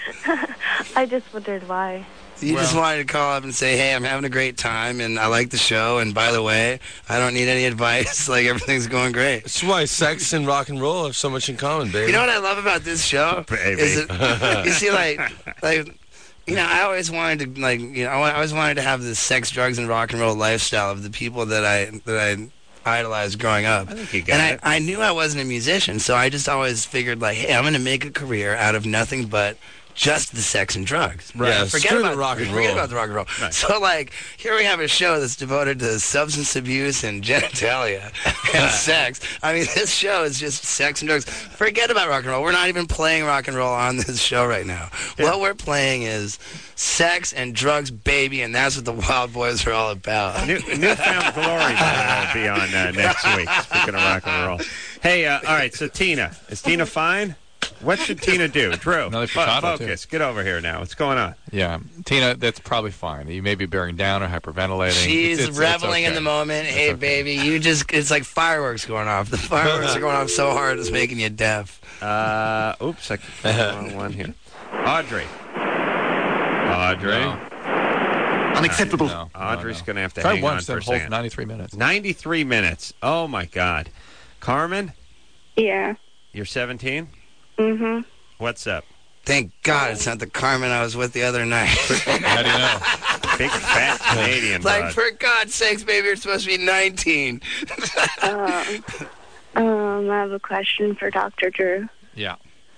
I just wondered why. You just Well- wanted to call up and say, hey, I'm having a great time, and I like the show, and by the way, I don't need any advice. Like, everything's going great. That's why sex and rock and roll have so much in common, baby. You know what I love about this show? Baby. Is it, you see, like, like, you know, I always wanted to, like, you know, I always wanted to have this sex, drugs, and rock and roll lifestyle of the people that I that I idolized growing up. I think you got And it. I, I knew I wasn't a musician, so I just always figured, like, hey, I'm going to make a career out of nothing but just the sex and drugs. Right. Yeah, Forget screw about the rock and forget roll. about the rock and roll. Right. So, like, here we have a show that's devoted to substance abuse and genitalia and sex. I mean, this show is just sex and drugs. Forget about rock and roll. We're not even playing rock and roll on this show right now. Yeah. What we're playing is sex and drugs, baby, and that's what the Wild Boys are all about. New, Newfound Glory will be on uh, next week. Speaking of rock and roll. Hey, uh, all right. So Tina, is Tina fine? What should Tina do? Drew, Another fo- potato, too. focus. Get over here now. What's going on? Yeah, Tina, that's probably fine. You may be bearing down or hyperventilating. She's It's- it's- it's reveling in okay. the moment. It's Hey, okay. baby, you just, it's like fireworks going off. The fireworks are going off so hard it's making you deaf. Uh, oops, I clicked the wrong one here. Audrey. Audrey. No. Unacceptable. No, no, Audrey's no. going to have to Try hang once, on then for a hold second. ninety-three minutes. ninety-three minutes. Oh, my God. Carmen, Yeah. you're seventeen? Mm-hmm. What's up? Thank God it's not the Carmen I was with the other night. How do you know? Big fat Canadian Like, broad. for God's sakes, baby, you're supposed to be nineteen. um, um, I have a question for Doctor Drew. Yeah.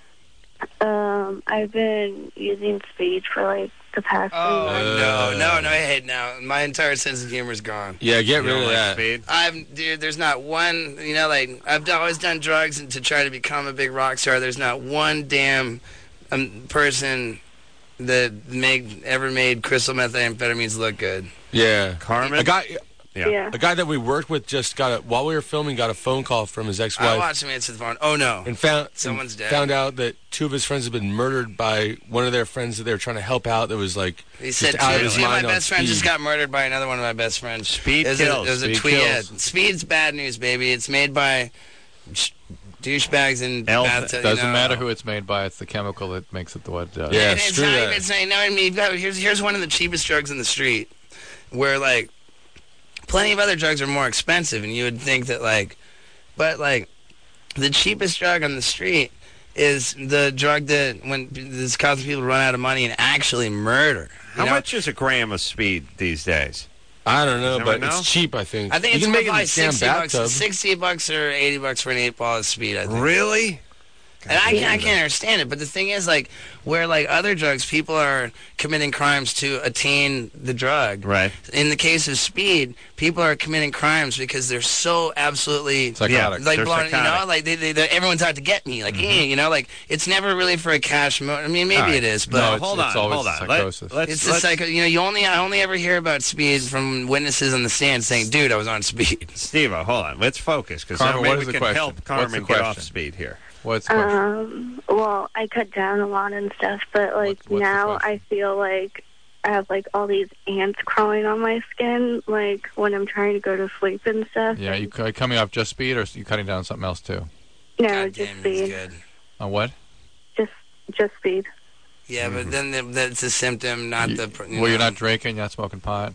Um, I've been using speed for like the past. Oh, three months. no, no, no, I hate now. My entire sense of humor is gone. Yeah, get You rid don't of like that. speed? I'm, dude, there's not one, you know, like, I've always done drugs to try to become a big rock star. There's not one damn um, person that made, ever made crystal methamphetamines look good. Yeah. Carmen? A guy, Yeah. Yeah. a guy that we worked with just got a, while we were filming, got a phone call from his I ex-wife. watched him answer the phone. Oh, no. And found Someone's and dead. found out that two of his friends had been murdered by one of their friends that they were trying to help out. That was like He just said two, out of two his of my mind on best friends just speed. got murdered by another one of my best friends. Speed There's kills. A, there's a Speed tweet. Yeah, kills. Speed's bad news, baby. It's made by sh- douchebags and Elf- bathtub- Doesn't you know. matter who it's made by. It's the chemical that makes it the what it does. Yeah, And it's screw not that. even, it's not, no, I mean, you've got, here's, here's one of the cheapest drugs in the street, where, like, plenty of other drugs are more expensive, and you would think that, like, but, like, the cheapest drug on the street is the drug that, when this causes people to run out of money and actually murder. You How know? much is a gram of speed these days? I don't know, Does anyone but know? it's cheap, I think. I think you it's can more make it in like the damn sixty bucks, bathtub. sixty bucks or eighty bucks for an eight ball of speed. I think. Really? And I, I can't understand it, but the thing is, like, where, like, other drugs, people are committing crimes to attain the drug. Right. In the case of speed, people are committing crimes because they're so absolutely... Psychotic. Like, They're blown, you know, psychotic. like, they, they, they're- everyone's out to get me. Like, Mm-hmm. eh, you know, like, it's never really for a cash... Mo- I mean, maybe All right. it is, but... No, it's, hold it's on, always hold on. psychosis. Let, it's let's, the let's, psycho... You know, you only I only ever hear about speed from witnesses on the stand saying, dude, I was on speed. Steve-O, hold on. Let's focus, because Carmen, maybe what we is the can question? help What's the Carmen get off question? speed here. What's the question? Um, well, I cut down a lot and stuff, but like What's- what's the now question? I feel like I have like all these ants crawling on my skin, like when I'm trying to go to sleep and stuff. Yeah, you cu- coming off just speed, or you cutting down something else too? No, God just damn, speed. it's good. On what? Just, just speed. Yeah, but then the, that's a symptom, not You- the... You well, you're know. not drinking, you're not smoking pot.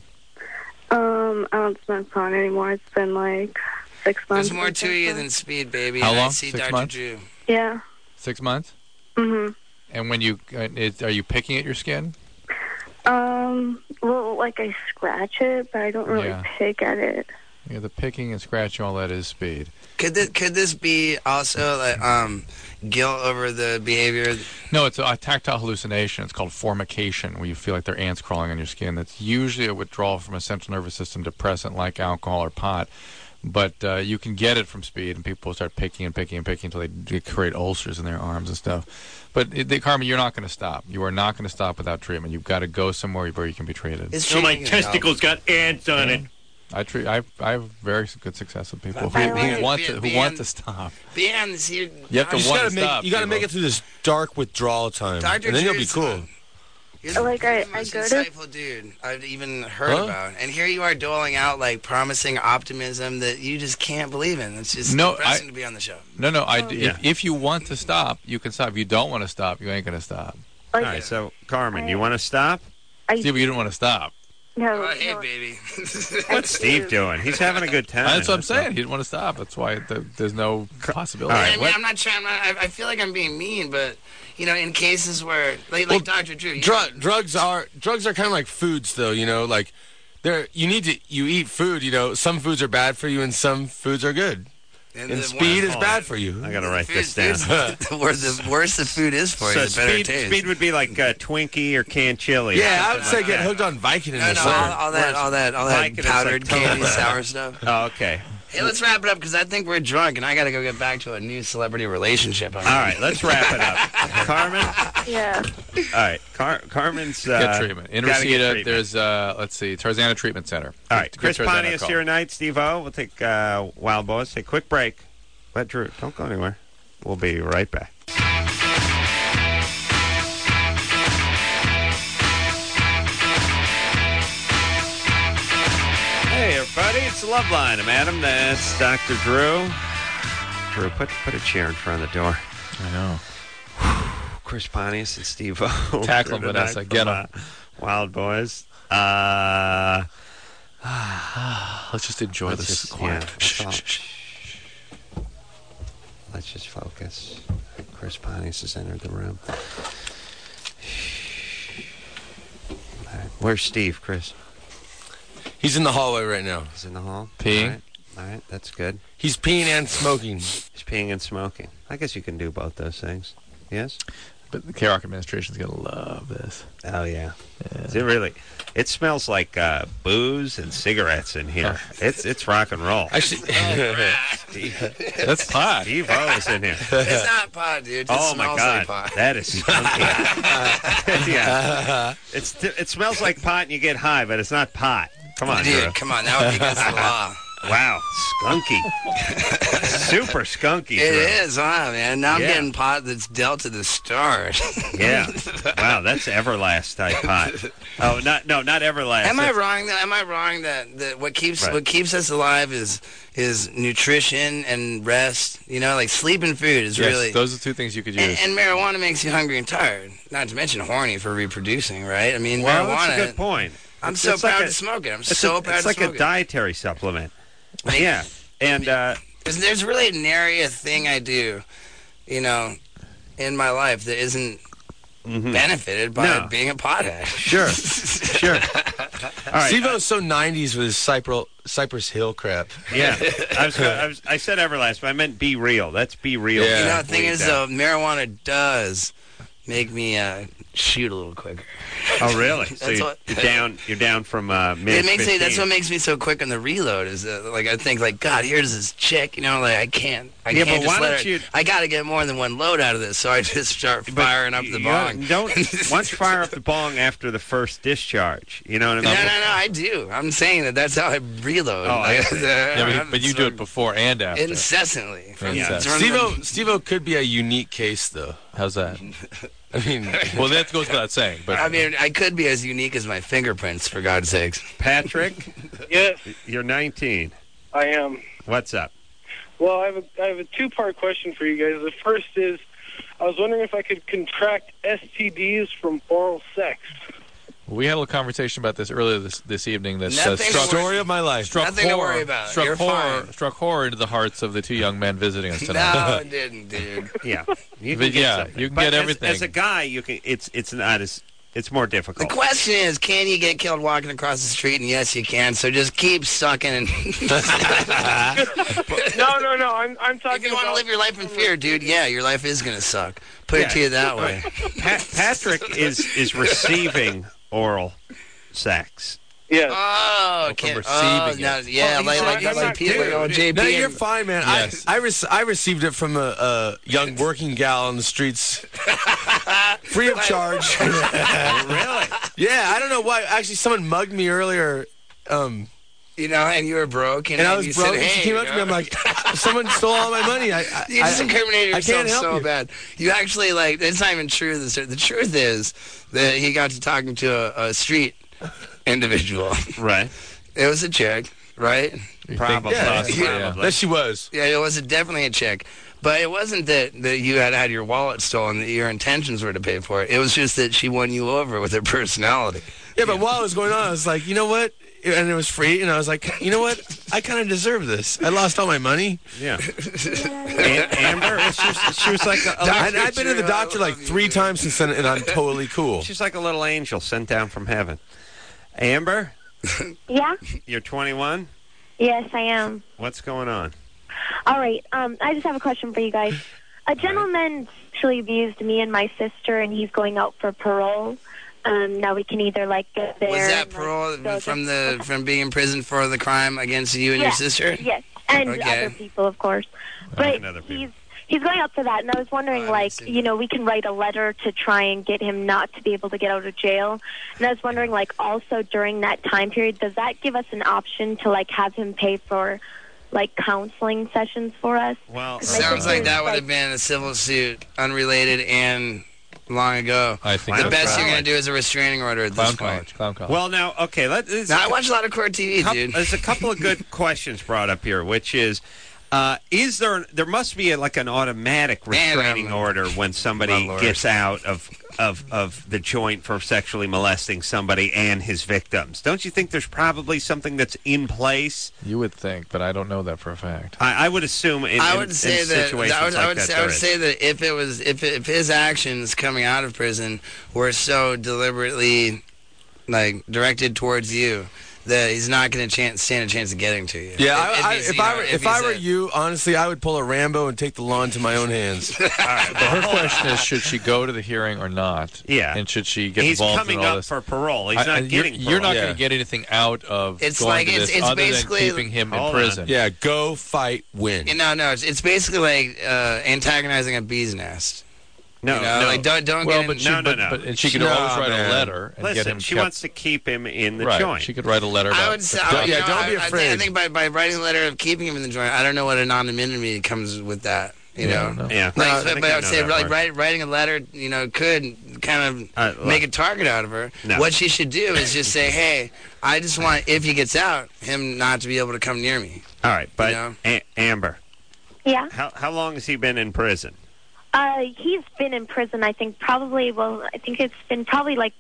Um, I don't smoke pot anymore. It's been like six months. There's more or to something. you than speed, baby. How and I long? see Six Doctor months? Drew. Yeah. Six months. Mhm. And when you, uh, is, are you picking at your skin? Um. Well, like I scratch it, but I don't really Yeah. pick at it. Yeah, the picking and scratching, all that is speed. Could this, could this be also like um guilt over the behavior? No, it's a, a tactile hallucination. It's called formication, where you feel like there are ants crawling on your skin. That's usually a withdrawal from a central nervous system depressant like alcohol or pot. But uh, you can get it from speed, and people start picking and picking and picking until they, they create ulcers in their arms and stuff. But, it, they, Carmen, you're not going to stop. You are not going to stop without treatment. You've got to go somewhere where you can be treated. It's Oh, my treating gonna testicles got ants on it. I treat. I I have very good success with people But who, being- who want to being- who want to stop. Being on this here, You have to You just want gotta to make, stop. you gotta make people. it through this dark withdrawal time, Doctor and then you'll be Drew's, cool. uh, You're the, Like, you're I- the most I go to- insightful dude I've even heard Huh? about, and here you are doling out like promising optimism that you just can't believe in. It's just No, depressing I- to be on the show. No, no. I, Yeah. if, if you want to stop, you can stop. If you don't want to stop, you ain't going to stop. Like, All right, so, Carmen, you want to stop? I, See, but you don't want to stop. no, Oh, hey, no, baby. What's Steve doing? He's having a good time. That's what I'm saying. He didn't want to stop. That's why the, there's no possibility. All right, I mean, what- I'm not trying. I'm not, I, I feel like I'm being mean, but you know, in cases where, like, Well, like Doctor Drew, you Drug, drugs are drugs are kind of like foods, though. You know, like they're you need to you eat food. You know, some foods are bad for you, and some foods are good. and And the speed one- is bad for you. I got to write food- this down. food's- the, worse, the worse the food is for So you, the better speed, it tastes. speed would be like uh, Twinkie or canned chili. or Yeah, I would something say like get that. hooked on Vicodin No, or no, all, something. all that, all that, all that Vicodin's like powdered candy, tofu. sour stuff. Oh, okay. Hey, let's wrap it up because I think we're drunk and I got to go get back to a new celebrity relationship. All right, let's wrap it up. Carmen? yeah. All right, Car- Carmen's... Uh, Get treatment. In gotta get Reseda, treatment. there's, uh, let's see, Tarzana Treatment Center. All right, Give Chris Tarzana a Pontius call. here tonight. Steve-O. We'll take uh, Wild Boys. Take a quick break. Let Drew... Don't go anywhere. We'll be right back. Hey, everybody. It's the Love Line. I'm Adam. That's Doctor Drew. Drew, put, put a chair in front of the door. I know. Chris Pontius and Steve-O. Tackle him, Tonight Vanessa. Get from, him. uh, Wild Boys. Uh... Let's just enjoy Let's this just- quiet. yeah, let's all- Let's just focus. Chris Pontius has entered the room. All right. Where's Steve, Chris? He's in the hallway right now. He's in the hall? Peeing. All right, All right. That's good. He's peeing and smoking. He's peeing and smoking. I guess you can do both those things. Yes? But the K-Rock administration's going to love this. Oh, yeah. Is it really? It smells like uh, booze and cigarettes in here. It's it's rock and roll. Actually, that's pot. Steve O is in here. It's not pot, dude. It Oh my smells God, like pot. that is skunky. Yeah, it's it smells like pot and you get high, but it's not pot. Come on, Dude, Drew. come on. That would be against the law. Wow, skunky. Super skunky. It Drew. is, huh, man? Now I'm Yeah. getting pot that's dealt to the stars. Yeah. Wow, that's Everlast type pot. Oh, not no, not Everlast. Am I That's- wrong? That, am I wrong that, that what keeps Right. what keeps us alive is is nutrition and rest? You know, like sleep and food is Yes, really. those are two things you could use. And, and marijuana makes you hungry and tired. Not to mention horny for reproducing, right? I mean, Well, marijuana. that's a good point. I'm It's- so it's proud like a- to smoke it. I'm it's so a, proud It's to like smoke a it. dietary supplement. Yeah, and uh, There's, there's really nary a thing I do, you know, in my life that isn't benefited by No. being a pothead. Sure, sure. All right. Steve-O's so nineties with his Cypress, Cypress Hill crap. Yeah, I was, I was I said Everlast, but I meant Be Real. That's Be Real. You know, the thing Weed is, down. though, marijuana does make me uh, shoot a little quicker. Oh, really? So That's you, what- you're down. You're down from uh, mid. It makes me. That's fifteen. what makes me so quick on the reload. Is uh, like I think like God, here's this chick. You know, like I can't. I Yeah, can't but just why let don't her. you- I got to get more than one load out of this. So I just start firing up the You bong. Don't once you fire up the bong after the first discharge. You know what I No, mean? no, no. I do. I'm saying that that's how I reload. Oh, I Like, see. Yeah, but, but you do it before and after. incessantly. From, Yeah. from- Steve-O, Steve-O could be a unique case, though. How's that? I mean, well, that goes without saying. But I mean, I could be as unique as my fingerprints, for God's sakes. Patrick, Yes, you're nineteen. I am. What's up? Well, I have a I have a two-part question for you guys. The first is, I was wondering if I could contract S T Ds from oral sex. we had a little conversation about this earlier this this evening. That uh, Nothing to struck, story of my life. struck Nothing to horror, worry about. Struck You're horror, fine. struck horror into the hearts of the two young men visiting us tonight. No, it didn't, dude. Yeah, you But can get yeah, something. you can But get as- everything. As a guy, you can. It's it's not as. It's more The difficult. question is, can you get killed walking across the street? And yes, you can. So just keep sucking. And No, no, no. I'm I'm talking if you want to about live your life in fear, dude, yeah, your life is gonna suck. Put Yeah. it to you that way. Pa- Patrick is is receiving oral sex. yes. Oh, from can't, receiving oh, it. now, yeah, Well, like he's like, not- like I'm people not- like oh, J P. No, you're and- fine, man. Yes. I I, rec- I received it from a, a young working gal on the streets, free of charge. Really? Yeah, I don't know why. Actually, someone mugged me earlier, um, You know, and you were broke, and, and I you was said, broke. and hey, she came up you to me. know? I'm like, someone stole all my money. I, I, You just I- incriminated I yourself can't help so you. bad. You actually, like, it's not even true. The, the truth is that he got to talking to a, a street individual. Right. It was a chick, right? Probably. Yeah, Probably. That she was. Yeah, it was a, definitely a chick. But it wasn't that, that you had had your wallet stolen, that your intentions were to pay for it. It was just that she won you over with her personality. Yeah, but while it was going on, I was like, you know what? And it was free, and I was like, you know what? I kind of deserve this. I lost all my money. Yeah. A- Amber, she was, she was like a, a And I've been to the doctor like three times since then, and I'm totally cool. she's like a little angel sent down from heaven. Amber, Yeah? you're twenty-one. Yes, I am. What's going on? All right. Um, I just have a question for you guys. A gentleman sexually abused me and my sister, and he's going out for parole. Um, now we can either like get there. Was that and, like, parole go from to- the from being in prison for the crime against you and your Yes, sister? Yes, and Okay. other people, of course. But and other people. he's he's going out for that, and I was wondering, Oh, I like, see. you know, we can write a letter to try and get him not to be able to get out of jail. And I was wondering, like, also during that time period, does that give us an option to like have him pay for like counseling sessions for us? Well, My Sounds sister's, like that would like- have been a civil suit, unrelated and long ago. I think The that's best you're right. going to do is a restraining order at Clown this point. college. Clown college. well, now, okay. Let, there's Now, a I watch a lot of court T V, cou- dude. There's a couple of good questions brought up here, which is, Uh, is there? There must be a, like an automatic restraining Man, order when somebody Lord. gets out of, of of the joint for sexually molesting somebody and his victims. Don't you think there's probably something that's in place? You would think, but I don't know that for a fact. I, I would assume. In, I in- would say in that situations I would, like I would, that, say, I there would is. say that if it was if if his actions coming out of prison were so deliberately like directed towards you, that he's not going to chance stand a chance of getting to you. Yeah, If- if I, I, he's, if you I know, were if if I he's were a- you, honestly, I would pull a Rambo and take the law into my own hands. All right, But her question is, should she go to the hearing or not? Yeah. And should she get He's involved coming in all up this? for parole. He's I- not I- you're- getting You're not parole. going Yeah. to get anything out of It's going like to it's- this it's other basically- than keeping him in Hold on. prison. Yeah, go fight, win. You know, no, it's, it's basically like uh, antagonizing a bee's nest. No, you know, no. like don't don't Well, get but in, she, No, no, but, no. but and she could No, always write man. a letter and get Listen, him she kept. wants to keep him in the right. joint. She could write a letter. I about would say, the- I- you yeah, know, don't be I- I think- afraid. I think by, by writing a letter of keeping him in the joint, I don't know what anonymity comes with that. You Yeah, know, I don't know. Yeah, Like, I but, think but I I would know say, that like, part. write, writing a letter, you know, could kind of Uh, look. make a target out of her. No. What she should do is just say, "Hey, I just want, if he gets out, him not to be able to come near me." All right, but You know? A- Amber, Yeah. how how long has he been in prison? Uh, he's been in prison, I think, probably, well, I think it's been probably like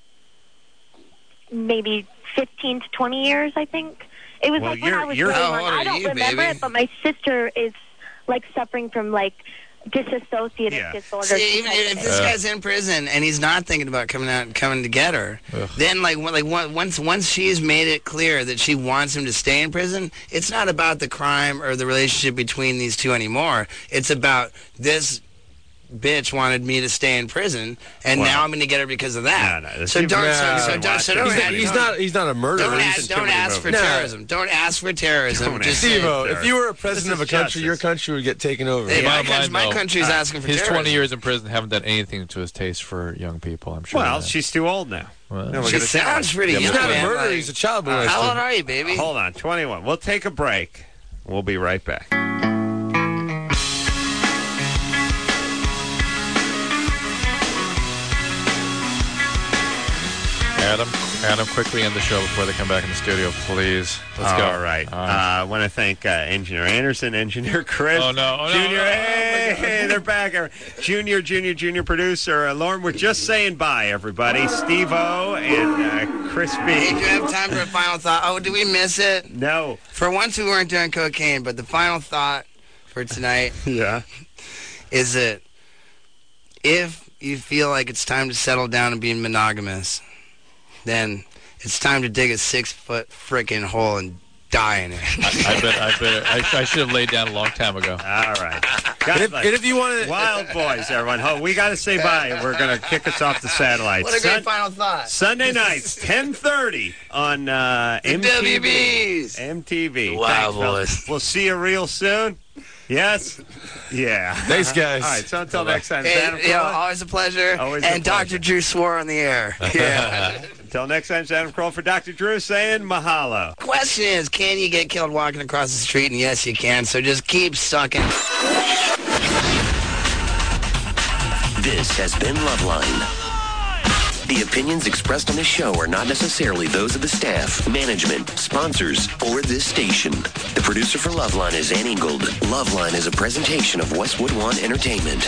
maybe fifteen to twenty years, I think. It was Well, like when you're- I was you're- really How young. old are I don't you, remember baby? it, but my sister is like suffering from like dissociative Yeah. disorder. See, even if this Uh. guy's in prison and he's not thinking about coming out, coming to get her, Ugh. then like when- like one- once once she's made it clear that she wants him to stay in prison, it's not about the crime or the relationship between these two anymore. It's about this bitch wanted me to stay in prison, and Well, now I'm going to get her because of that. no, no, this so is- don't, no, so, so don't, so don't, He's, ask- he's don't- not. He's not a murderer. Don't He's ask, just don't too many ask for movies. No. terrorism. Don't ask for terrorism. Don't Just ask. say, Steve-O, There. if you were a president This of a is country, your justice. country would get taken over. Hey, my, bottom country, line, my though, country's uh, asking for His terrorism. twenty years in prison haven't done anything to his taste for young people. I'm sure. Well, of that. she's too old now. Well, No, we're She gonna tell sounds her. pretty He's young, not a man, murderer. like- He's a child molester. How old are you, baby? Hold on, twenty-one. We'll take a break. We'll be right back. Adam, Adam, quickly end the show before they come back in the studio, please. Let's go. All right. All right. Uh, I want to thank uh, Engineer Anderson, Engineer Chris. Oh, no. Oh, no. Junior, Oh, no. hey, hey, they're back. Junior, Junior, Junior producer. Uh, Lauren, we're just saying bye, everybody. Steve-O and uh, Chris B. Hey, do you have time for a final thought? Oh, did we miss it? No. For once, we weren't doing cocaine, but the final thought for tonight Yeah. is that if you feel like it's time to settle down and be monogamous, then it's time to dig a six-foot frickin' hole and die in it. I, I bet. I bet. I, I should have laid down a long time ago. All right. And if, and if you want to, Wild boys, everyone. Oh, we got to say bye. We're going to kick us off the satellites. What a great Sun- final thought. Sunday nights, ten thirty on uh, M T V. W Bs. M T V. Wow, Thanks, fellas. boys. We'll see you real soon. Yes? Yeah. Thanks, guys. All right, so until next time. Hey, Adam you know, Carolla. always a pleasure. Always a and pleasure. Doctor Drew swore on the air. Yeah. Until next time, it's Adam Carolla for Doctor Drew saying mahalo. Question is, can you get killed walking across the street? And yes, you can. So just keep sucking. This has been Loveline. The opinions expressed on this show are not necessarily those of the staff, management, sponsors, or this station. The producer for Loveline is Ann Ingold. Loveline is a presentation of Westwood One Entertainment.